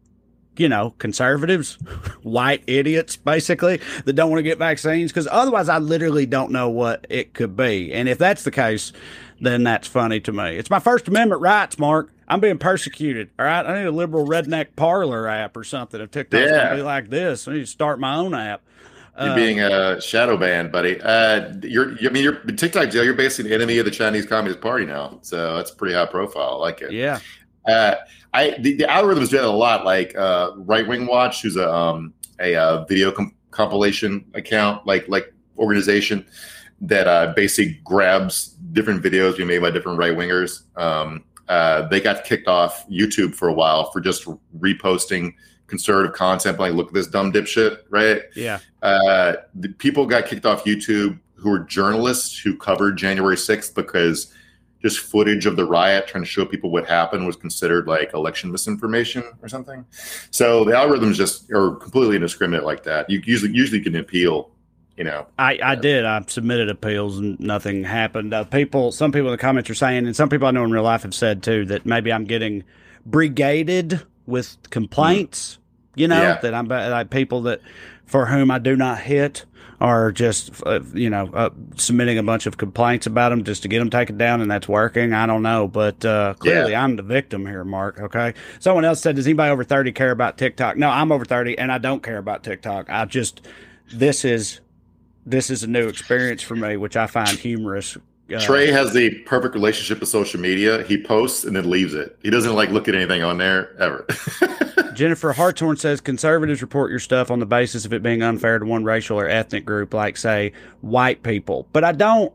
you know, conservatives, white idiots, basically, that don't want to get vaccines. Because otherwise, I literally don't know what it could be. And if that's the case, then that's funny to me. It's my First Amendment rights, Mark. I'm being persecuted, all right? I need a liberal redneck parlor app or something. If TikTok's yeah. going to be like this, I need to start my own app.
You're
uh,
being uh, shadow banned, buddy. Uh, you're, I mean, you're TikTok jail. You're basically an enemy of the Chinese Communist Party now. So that's pretty high profile. I like it.
Yeah.
Uh, I the, the algorithms do that a lot. Like uh, Right Wing Watch, who's a um, a uh, video com- compilation account, like like organization that uh, basically grabs different videos being made by different right wingers. Um, uh, they got kicked off YouTube for a while for just reposting conservative content. Like, look at this dumb dipshit, right?
Yeah.
Uh, the people got kicked off YouTube who were journalists who covered January sixth because just footage of the riot trying to show people what happened was considered like election misinformation or something. So the algorithms just are completely indiscriminate like that. You usually usually can appeal, you know.
I, I did. I submitted appeals and nothing happened. Uh, people, some people in the comments are saying, and some people I know in real life have said too, that maybe I'm getting brigaded with complaints, you know, yeah. that I'm like people that for whom I do not hit are just, uh, you know, uh, submitting a bunch of complaints about them just to get them taken down, and that's working. I don't know, but uh, clearly yeah. I'm the victim here, Mark, okay? Someone else said, does anybody over thirty care about TikTok? No, I'm over thirty, and I don't care about TikTok. I just, this is, this is a new experience for me, which I find humorous. Uh,
Trey has the perfect relationship with social media. He posts and then leaves it. He doesn't like look at anything on there ever.
Jennifer Hartshorn says conservatives report your stuff on the basis of it being unfair to one racial or ethnic group, like say white people. But I don't.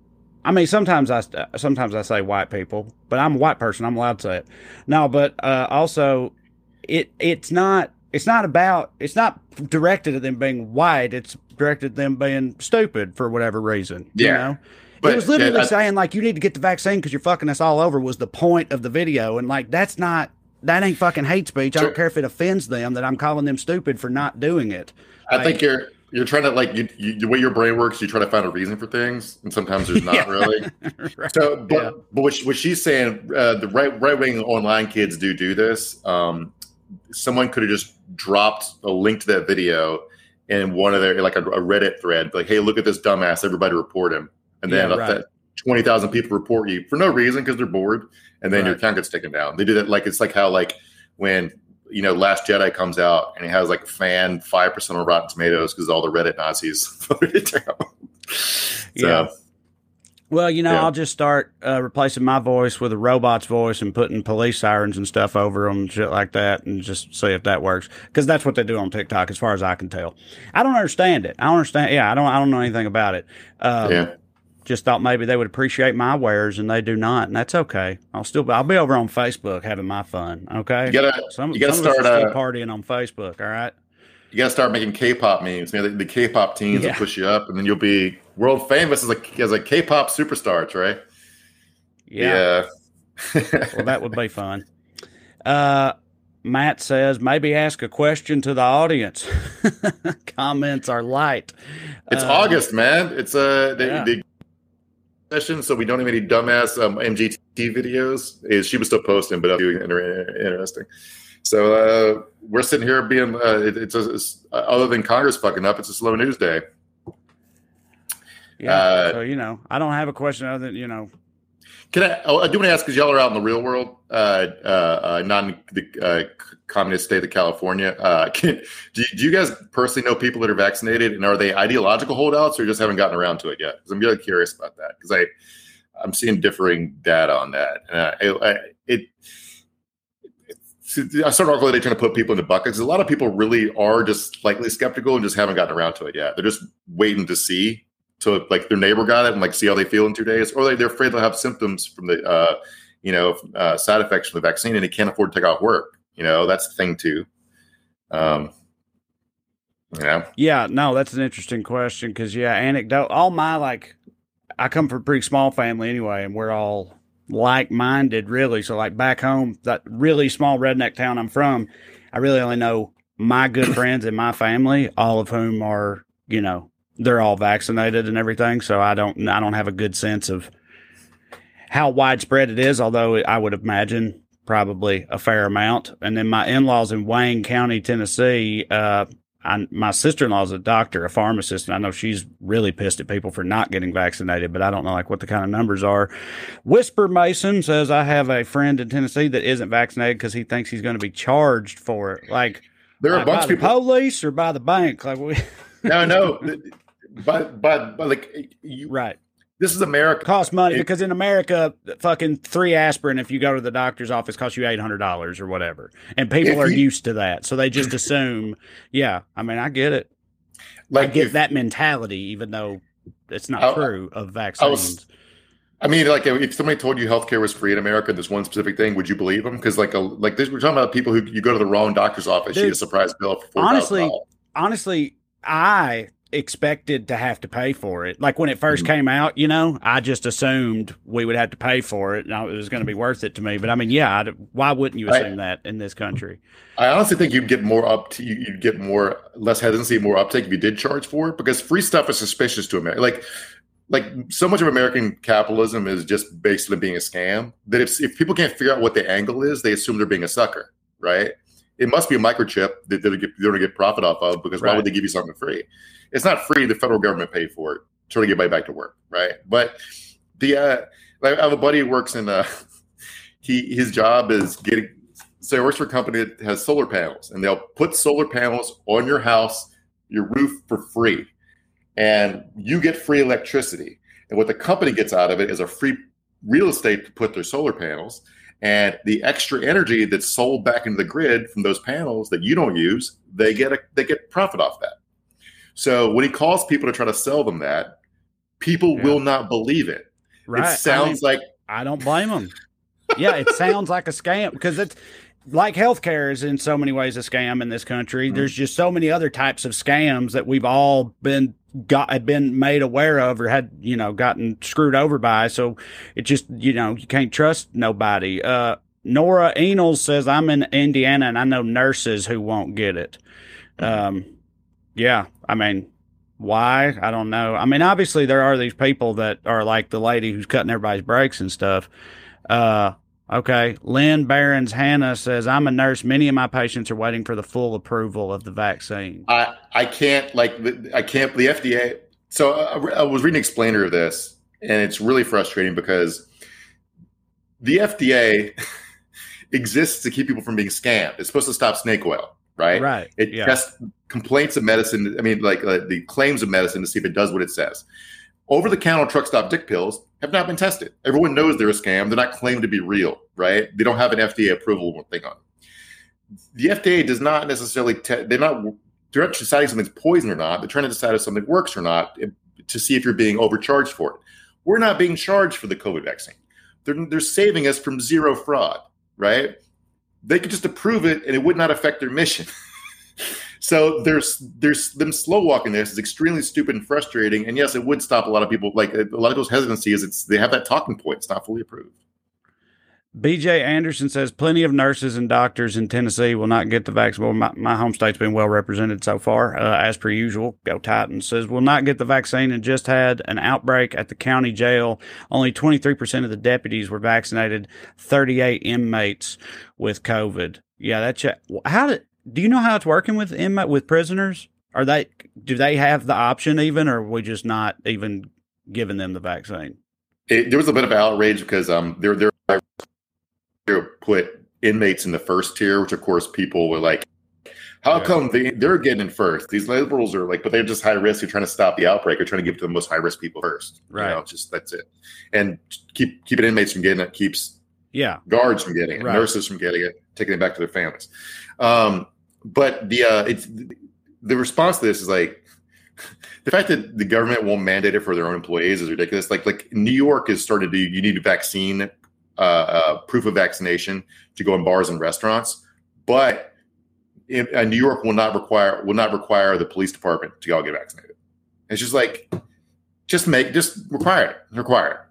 I mean, sometimes I sometimes I say white people, but I'm a white person. I'm allowed to say it. No, but uh, also, it it's not it's not about it's not directed at them being white. It's directed at them being stupid for whatever reason.
Yeah.
You know?
But,
it was literally
yeah, I,
saying like you need to get the vaccine because you're fucking us all over was the point of the video, and like that's not. That ain't fucking hate speech. I don't care if it offends them that I'm calling them stupid for not doing it.
I
like,
think you're you're trying to like you, you, the way your brain works. You try to find a reason for things, and sometimes there's not yeah. really.
right.
So, but
yeah.
but what, she, what she's saying, uh, the right right wing online kids do do this. Um, someone could have just dropped a link to that video in one of their like a, a Reddit thread, like, "Hey, look at this dumbass! Everybody report him!" And then
yeah, right.
twenty thousand people report you for no reason because they're bored. And then right. your account gets taken down. They do that like it's like how like when you know Last Jedi comes out and it has like a fan five percent on Rotten Tomatoes because all the Reddit Nazis voted it down. So,
yeah. Well, you know,
yeah.
I'll just start uh, replacing my voice with a robot's voice and putting police sirens and stuff over them, shit like that, and just see if that works. Because that's what they do on TikTok, as far as I can tell. I don't understand it. I don't understand. Yeah, I don't. I don't know anything about it. Um, yeah. Just thought maybe they would appreciate my wares, and they do not, and that's okay. I'll still, I'll be over on Facebook having my fun. Okay,
you gotta,
some,
you gotta
some
start
of us are still
uh,
partying on Facebook. All right,
you gotta start making K-pop memes. You know, the, the K-pop teens
yeah.
will push you up, and then you'll be world famous as a as a K-pop superstar, Trey.
Yeah, yeah. Well, that would be fun. Uh, Matt says maybe ask a question to the audience. Comments are light.
It's
uh,
August, man. It's a. Uh, they,
yeah.
they, session, so we don't have any dumbass um, M G T videos. Is she was still posting, but doing interesting. So uh, we're sitting here being uh, it, it's, a, it's uh, other than Congress fucking up, it's a slow news day.
Yeah. Uh, so you know, I don't have a question other than you know.
Can I? Oh, I do want to ask because y'all are out in the real world, uh, uh, uh, not in the uh, communist state of California. Uh, can, do, do you guys personally know people that are vaccinated, and are they ideological holdouts, or just haven't gotten around to it yet? Because I'm really curious about that. Because I, I'm seeing differing data on that. Uh, I, I, it. I started article today trying to put people into buckets. A lot of people really are just slightly skeptical and just haven't gotten around to it yet. They're just waiting to see. So like their neighbor got it and like see how they feel in two days, or they, they're afraid they'll have symptoms from the, uh, you know, uh, side effects from the vaccine and they can't afford to take off work. You know, that's the thing too. Um, yeah.
Yeah, no, that's an interesting question because, yeah, anecdote, all my, like, I come from a pretty small family anyway, and we're all like-minded, really. So, like, back home, that really small redneck town I'm from, I really only know my good friends in my family, all of whom are, you know, they're all vaccinated and everything. So I don't, I don't have a good sense of how widespread it is, although I would imagine probably a fair amount. And then my in-laws in Wayne County, Tennessee, uh, I, my sister-in-law is a doctor, a pharmacist, and I know she's really pissed at people for not getting vaccinated, but I don't know like what the kind of numbers are. Whisper Mason says, I have a friend in Tennessee that isn't vaccinated because he thinks he's going to be charged for it. Like,
there are
like
a bunch
by
of people,
the police or by the bank. Like we,
no, no, but, but, but like, you,
right.
This is America.
Costs money
it,
because in America, fucking three aspirin, if you go to the doctor's office, costs you eight hundred dollars or whatever. And people are you, used to that. So they just assume, yeah, I mean, I get it. Like I get if, that mentality, even though it's not I, true of vaccines.
I, was, I mean, like if somebody told you healthcare was free in America, this one specific thing, would you believe them? Because like, a, like this, we're talking about people who you go to the wrong doctor's office, Dude, you get a surprise bill for four thousand dollars.
Honestly, honestly, I expected to have to pay for it. Like when it first came out, you know, I just assumed we would have to pay for it and it was going to be worth it to me. But I mean, yeah, I'd, why wouldn't you assume I, that in this country?
I honestly think you'd get more up to, you'd get more, less hesitancy, more uptake if you did charge for it, because free stuff is suspicious to America. Like, like so much of American capitalism is just basically being a scam that if, if people can't figure out what the angle is, they assume they're being a sucker, right? It must be a microchip that they're going to get profit off of, because why right. would they give you something free? It's not free. The federal government paid for it, trying to get everybody back to work, right? But the uh, I have a buddy who works in uh, he his job is getting. So he works for a company that has solar panels, and they'll put solar panels on your house, your roof for free, and you get free electricity. And what the company gets out of it is a free real estate to put their solar panels, and the extra energy that's sold back into the grid from those panels that you don't use, they get a they get profit off that. So when he calls people to try to sell them that, people yeah. will not believe it.
Right.
It sounds I mean, like
I don't blame them. Yeah, it sounds like a scam because it's like healthcare is in so many ways a scam in this country. Mm-hmm. There's just so many other types of scams that we've all been got been made aware of or had, you know, gotten screwed over by. So it just, you know, you can't trust nobody. Uh, Nora Enels says, I'm in Indiana and I know nurses who won't get it. Um, yeah, I mean, why? I don't know. I mean, obviously there are these people that are like the lady who's cutting everybody's brakes and stuff. Uh, okay. Lynn Barons Hannah says, I'm a nurse. Many of my patients are waiting for the full approval of the vaccine.
I, I can't like, I can't, the F D A. So I, I was reading an explainer of this, and it's really frustrating because the F D A exists to keep people from being scammed. It's supposed to stop snake oil. Right.
Right.
It
yeah.
tests complaints of medicine. I mean, like uh, the claims of medicine to see if it does what it says. Over the counter truck stop dick pills have not been tested. Everyone knows they're a scam. They're not claimed to be real. Right. They don't have an F D A approval thing on them. The F D A does not necessarily, te- they're not, they're not deciding something's poison or not. They're trying to decide if something works or not to see if you're being overcharged for it. We're not being charged for the COVID vaccine. They're, they're saving us from zero fraud. Right. They could just approve it and it would not affect their mission. So there's there's them slow walking this is extremely stupid and frustrating. And yes, it would stop a lot of people. Like a lot of those hesitancy is it's they have that talking point. It's not fully approved.
B J Anderson says plenty of nurses and doctors in Tennessee will not get the vaccine. Well, my, my home state's been well represented so far, uh, as per usual. Go Titans. Says will not get the vaccine and just had an outbreak at the county jail. Only twenty-three percent of the deputies were vaccinated. thirty-eight inmates with COVID. Yeah, that's how did. Do you know how it's working with inmate with prisoners? Are they do they have the option even, or are we just not even giving them the vaccine?
it, there was a bit of outrage because um, they're they're they put inmates in the first tier, which of course people were like, how yeah. come they they're getting in first? These liberals are like, but they're just high risk. You're trying to stop the outbreak. You're trying to give it to the most high risk people first.
Right.
You know, just that's it. And keep keeping inmates from getting it keeps
yeah
guards from getting it,
right.
nurses from getting it, taking it back to their families. Um, but the uh, it's the response to this is like the fact that the government won't mandate it for their own employees is ridiculous. Like like New York is starting to do. You need a vaccine uh, uh, proof of vaccination to go in bars and restaurants, but in, uh, New York will not require will not require the police department to go get vaccinated. It's just like, just make just require it, require it.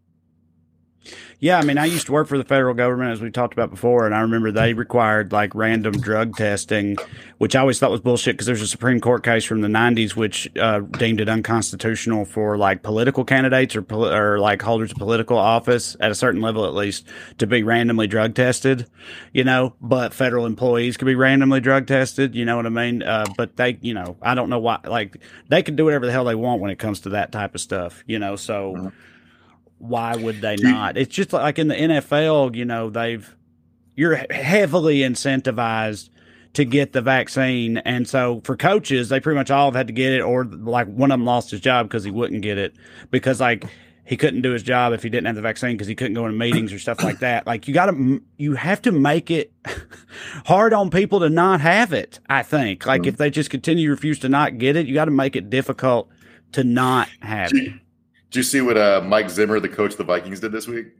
Yeah, I mean, I used to work for the federal government, as we talked about before, and I remember they required like random drug testing, which I always thought was bullshit because there's a Supreme Court case from the nineties which uh, deemed it unconstitutional for like political candidates or poli- or like holders of political office at a certain level at least to be randomly drug tested, you know, but federal employees could be randomly drug tested, you know what I mean? Uh, but they, you know, I don't know why, like they can do whatever the hell they want when it comes to that type of stuff, you know, so. Mm-hmm. Why would they not? It's just like in the N F L, you know, they've you're heavily incentivized to get the vaccine. And so for coaches, they pretty much all have had to get it, or like one of them lost his job because he wouldn't get it because like he couldn't do his job if he didn't have the vaccine because he couldn't go into meetings or stuff like that. Like you got to, you have to make it hard on people to not have it. I think like mm-hmm. if they just continue to refuse to not get it, you got to make it difficult to not have it.
Did you see what uh, Mike Zimmer, the coach of the Vikings, did this week?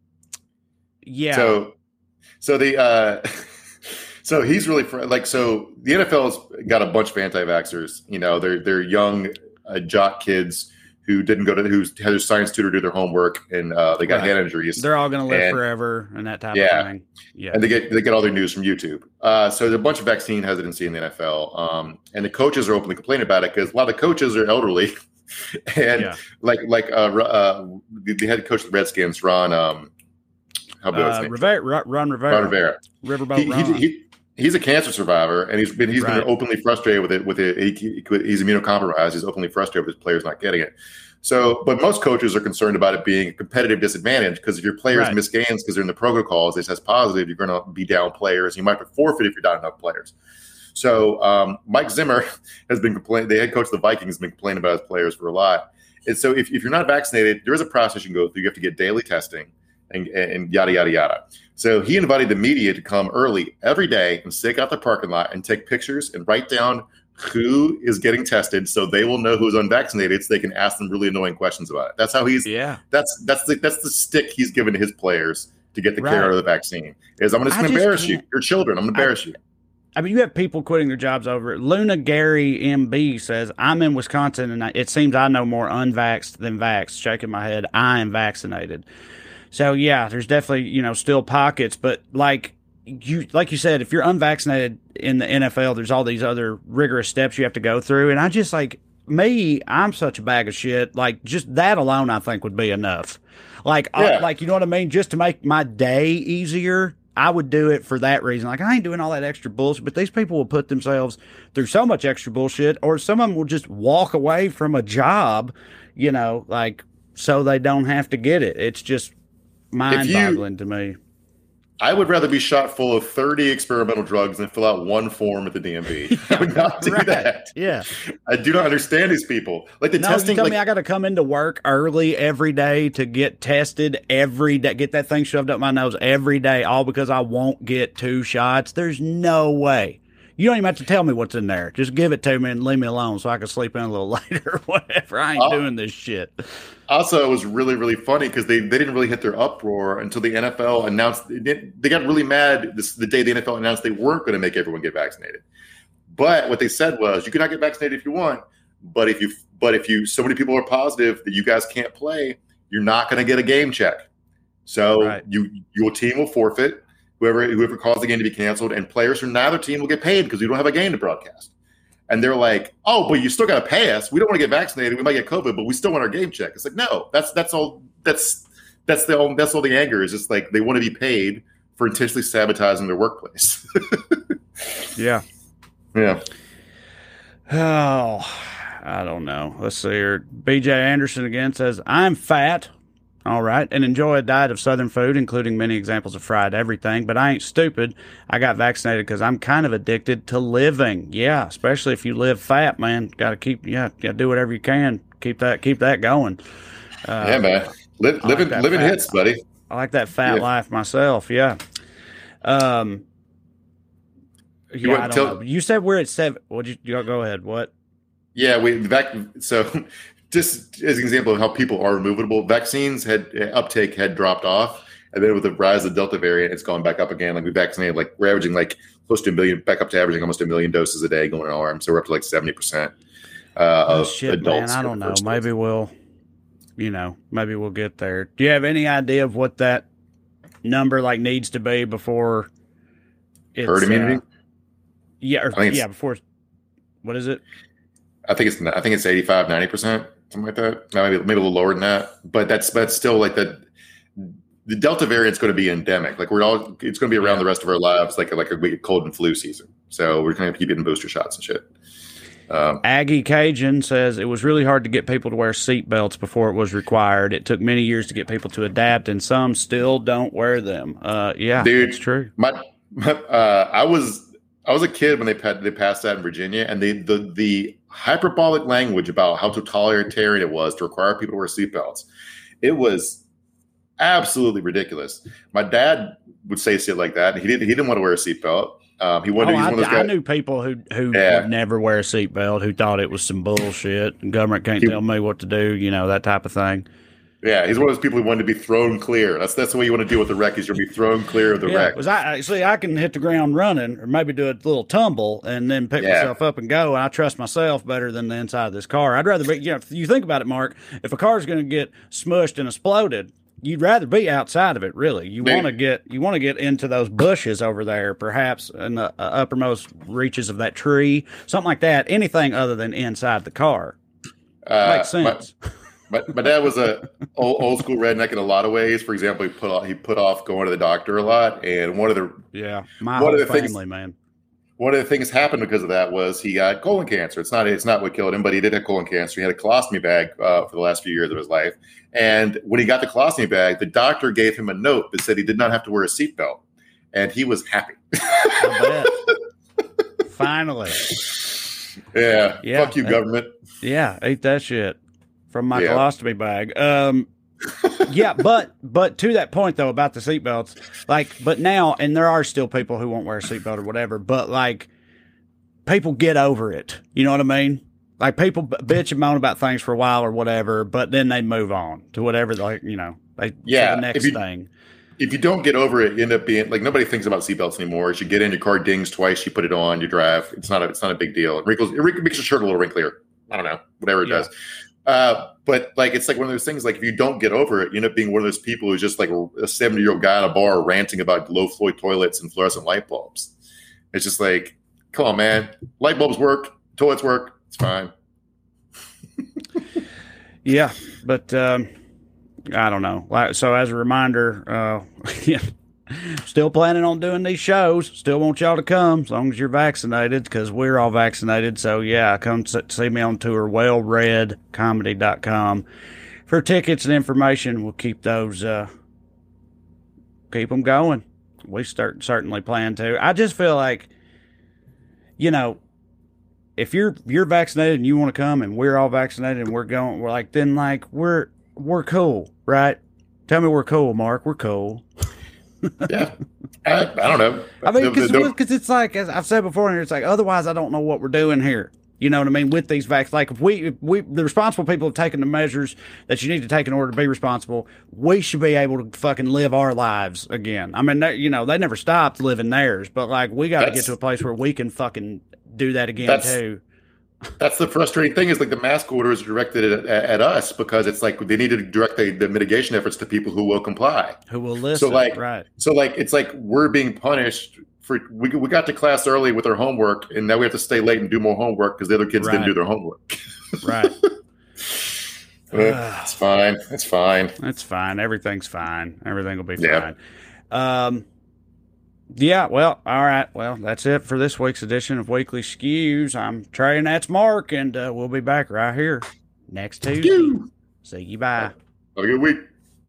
Yeah.
So, so the uh, so he's really fr- like so the N F L's got a bunch of anti-vaxxers. You know, they're they're young uh, jock kids who didn't go to who had their science tutor do their homework and uh, they got right. hand injuries.
They're all going to live and, forever and that type
yeah.
of thing. Yeah,
and they get they get all their news from YouTube. Uh, so there's a bunch of vaccine hesitancy in the N F L, um, and the coaches are openly complaining about it because a lot of the coaches are elderly. And yeah. like like uh, uh, the head coach of the Redskins, Ron, um, how about
uh, Rivera, Ron Rivera,
Ron Rivera,
Riverboat
he,
Ron.
He, he, he's a cancer survivor, and he's been he's right. been openly frustrated with it. With it, he, he's immunocompromised. He's openly frustrated with his players not getting it. So, but most coaches are concerned about it being a competitive disadvantage because if your players right. miss games because they're in the protocols, they test positive, you're going to be down players. You might be forfeit if you're down enough players. So um, Mike Zimmer has been complaining. The head coach of the Vikings has been complaining about his players for a lot. And so if, if you're not vaccinated, there is a process you can go through. You have to get daily testing and, and yada, yada, yada. So he invited the media to come early every day and stake out the parking lot and take pictures and write down who is getting tested so they will know who's unvaccinated so they can ask them really annoying questions about it. That's how he's yeah. That's that's the that's the stick he's given to his players to get the right. care of the vaccine. Is I'm just going to embarrass you. Your children. I'm going to embarrass
I,
you.
I mean, you have people quitting their jobs over it. Luna Gary M B says, I'm in Wisconsin, and I, it seems I know more unvaxxed than vaxxed. Shaking my head. I am vaccinated. So, yeah, there's definitely, you know, still pockets. But, like you like you said, if you're unvaccinated in the N F L, there's all these other rigorous steps you have to go through. And I just, like, me, I'm such a bag of shit. Like, just that alone, I think, would be enough. Like, yeah. I, like you know what I mean? Just to make my day easier, I would do it for that reason. Like, I ain't doing all that extra bullshit, but these people will put themselves through so much extra bullshit, or some of them will just walk away from a job, you know, like, so they don't have to get it. It's just mind-boggling to me.
I would rather be shot full of thirty experimental drugs than fill out one form at the D M V. I would not do right. that.
Yeah.
I do not understand these people. Like the
no,
testing.
You tell
like,
me I got to come into work early every day to get tested every day, get that thing shoved up my nose every day, all because I won't get two shots. There's no way. You don't even have to tell me what's in there. Just give it to me and leave me alone so I can sleep in a little later or whatever. I ain't uh, doing this shit.
Also, it was really, really funny because they, they didn't really hit their uproar until the N F L announced – they got really mad this, the day the N F L announced they weren't going to make everyone get vaccinated. But what they said was you cannot get vaccinated if you want, but if you but if you so many people are positive that you guys can't play, you're not going to get a game check. So right. you your team will forfeit. Whoever whoever caused the game to be canceled, and players from neither team will get paid because we don't have a game to broadcast. And they're like, "Oh, but you still got to pay us. We don't want to get vaccinated. We might get COVID, but we still want our game check." It's like, no, that's that's all. That's that's the that's all the anger is. Just like they want to be paid for intentionally sabotaging their workplace.
yeah,
yeah.
Oh, I don't know. Let's see here. B J Anderson again says, "I'm fat. All right. And enjoy a diet of Southern food, including many examples of fried everything. But I ain't stupid. I got vaccinated because I'm kind of addicted to living. Yeah, especially if you live fat, man. Got to keep, yeah, got to do whatever you can. Keep that, keep that going. Uh,
yeah, man. Live, living,
like
living
fat,
hits, buddy.
I like that fat
yeah.
life myself. Yeah. Um,
you,
yeah, I don't
tell,
know. You said we're at seven. Would you, you go ahead? What?
Yeah, we back. So, just as an example of how people are removable, vaccines had uptake had dropped off, and then with the rise of the Delta variant, it's gone back up again. Like we vaccinated, like we're averaging like close to a million, back up to averaging almost a million doses a day going in our arms. So we're up to like seventy percent uh,
oh,
of
shit,
adults.
Man, I don't know. Maybe we'll, you know, maybe we'll get there. Do you have any idea of what that number like needs to be before it's,
herd immunity?
Uh, yeah, or, yeah, before. What is it?
I think it's I think it's eighty-five, ninety percent, something like that. No, maybe maybe a little lower than that. But that's that's still like the the Delta variant's going to be endemic. Like we're all it's going to be around
yeah.
the rest of our lives, like like a cold and flu season. So we're going to keep getting booster shots and shit. Um,
Aggie Cajun says it was really hard to get people to wear seat belts before it was required. It took many years to get people to adapt, and some still don't wear them. Uh, yeah,
dude,
it's true.
My, my uh, I was I was a kid when they they passed that in Virginia, and they the the hyperbolic language about how totalitarian it was to require people to wear seatbelts. It was absolutely ridiculous. My dad would say shit like that. And he didn't. He didn't want to wear a seatbelt. Um, he wanted.
Oh,
he's
I,
one of those
I
guys,
knew people who who
yeah.
would never wear a seatbelt, who thought it was some bullshit. The government can't
he,
tell me what to do. You know, that type of thing.
Yeah, he's one of those people who wanted to be thrown clear. That's that's the way you want to deal with the wreck. Is you'll be thrown clear of the
yeah,
wreck.
Was I see? I can hit the ground running, or maybe do a little tumble and then pick
yeah.
myself up and go. And I trust myself better than the inside of this car. I'd rather be. You know, if you think about it, Mark. If a car is going to get smushed and exploded, you'd rather be outside of it. Really, you want to get you want to get into those bushes over there, perhaps in the uh, uppermost reaches of that tree, something like that. Anything other than inside the car
uh,
makes sense.
My, my, my dad was a old, old school redneck in a lot of ways. For example, he put off, he put off going to the doctor a lot, and one of the
yeah, my
one
whole
of the
family,
things,
man.
One of the things happened because of that was he got colon cancer. It's not it's not what killed him, but he did have colon cancer. He had a colostomy bag uh, for the last few years of his life. And when he got the colostomy bag, the doctor gave him a note that said he did not have to wear a seatbelt, and he was happy.
Finally,
yeah,
yeah,
fuck you, government.
Yeah, ate that shit from my
yeah.
colostomy bag. Um, yeah, but but to that point though about the seatbelts, like, but now, and there are still people who won't wear a seatbelt or whatever, but like, people get over it. You know what I mean? Like, people b- bitch and moan about things for a while or whatever, but then they move on to whatever, like, you know, they
yeah,
to the next
if you,
thing.
If you don't get over it, you end up being like, nobody thinks about seatbelts anymore. As you get in, your car dings twice, you put it on, you drive. It's not a, it's not a big deal. It wrinkles, it makes your shirt a little wrinklier. I don't know, whatever it yeah. does. Uh, but like, it's like one of those things, like if you don't get over it, you end up being one of those people who's just like a seventy year old guy in a bar ranting about low flow toilets and fluorescent light bulbs. It's just like, come on, man. Light bulbs work. Toilets work. It's fine.
Yeah. But, um, I don't know. So as a reminder, uh, yeah, still planning on doing these shows. Still want y'all to come as long as you're vaccinated, because we're all vaccinated. So yeah, come see me on tour, well read comedy dot com for tickets and information. We'll keep those, uh, keep them going. We start certainly plan to. I just feel like, you know, if you're, you're vaccinated and you want to come and we're all vaccinated and we're going, we're like, then like, we're, we're cool, right? Tell me we're cool, Mark. We're cool.
Yeah, I, I don't know.
I mean, because it's like, as I've said before, and it's like, otherwise I don't know what we're doing here. You know what I mean? With these vaccines, like if we, if we, the responsible people have taken the measures that you need to take in order to be responsible, we should be able to fucking live our lives again. I mean, you know, they never stopped living theirs, but like we got to get to a place where we can fucking do that again too.
That's the frustrating thing is like the mask orders directed at, at us because it's like they need to direct the, the mitigation efforts to people who will comply,
who will listen.
So like,
right.
So like, it's like we're being punished for we we got to class early with our homework, and now we have to stay late and do more homework because the other kids right. didn't do their homework.
Right.
It's fine. It's fine.
It's fine. Everything's fine. Everything will be
yeah.
fine. Um. Yeah, well, all right. Well, that's it for this week's edition of Weekly Skews. I'm Trey, and that's Mark, and uh, we'll be back right here next Tuesday. See you. Bye.
Have a good week.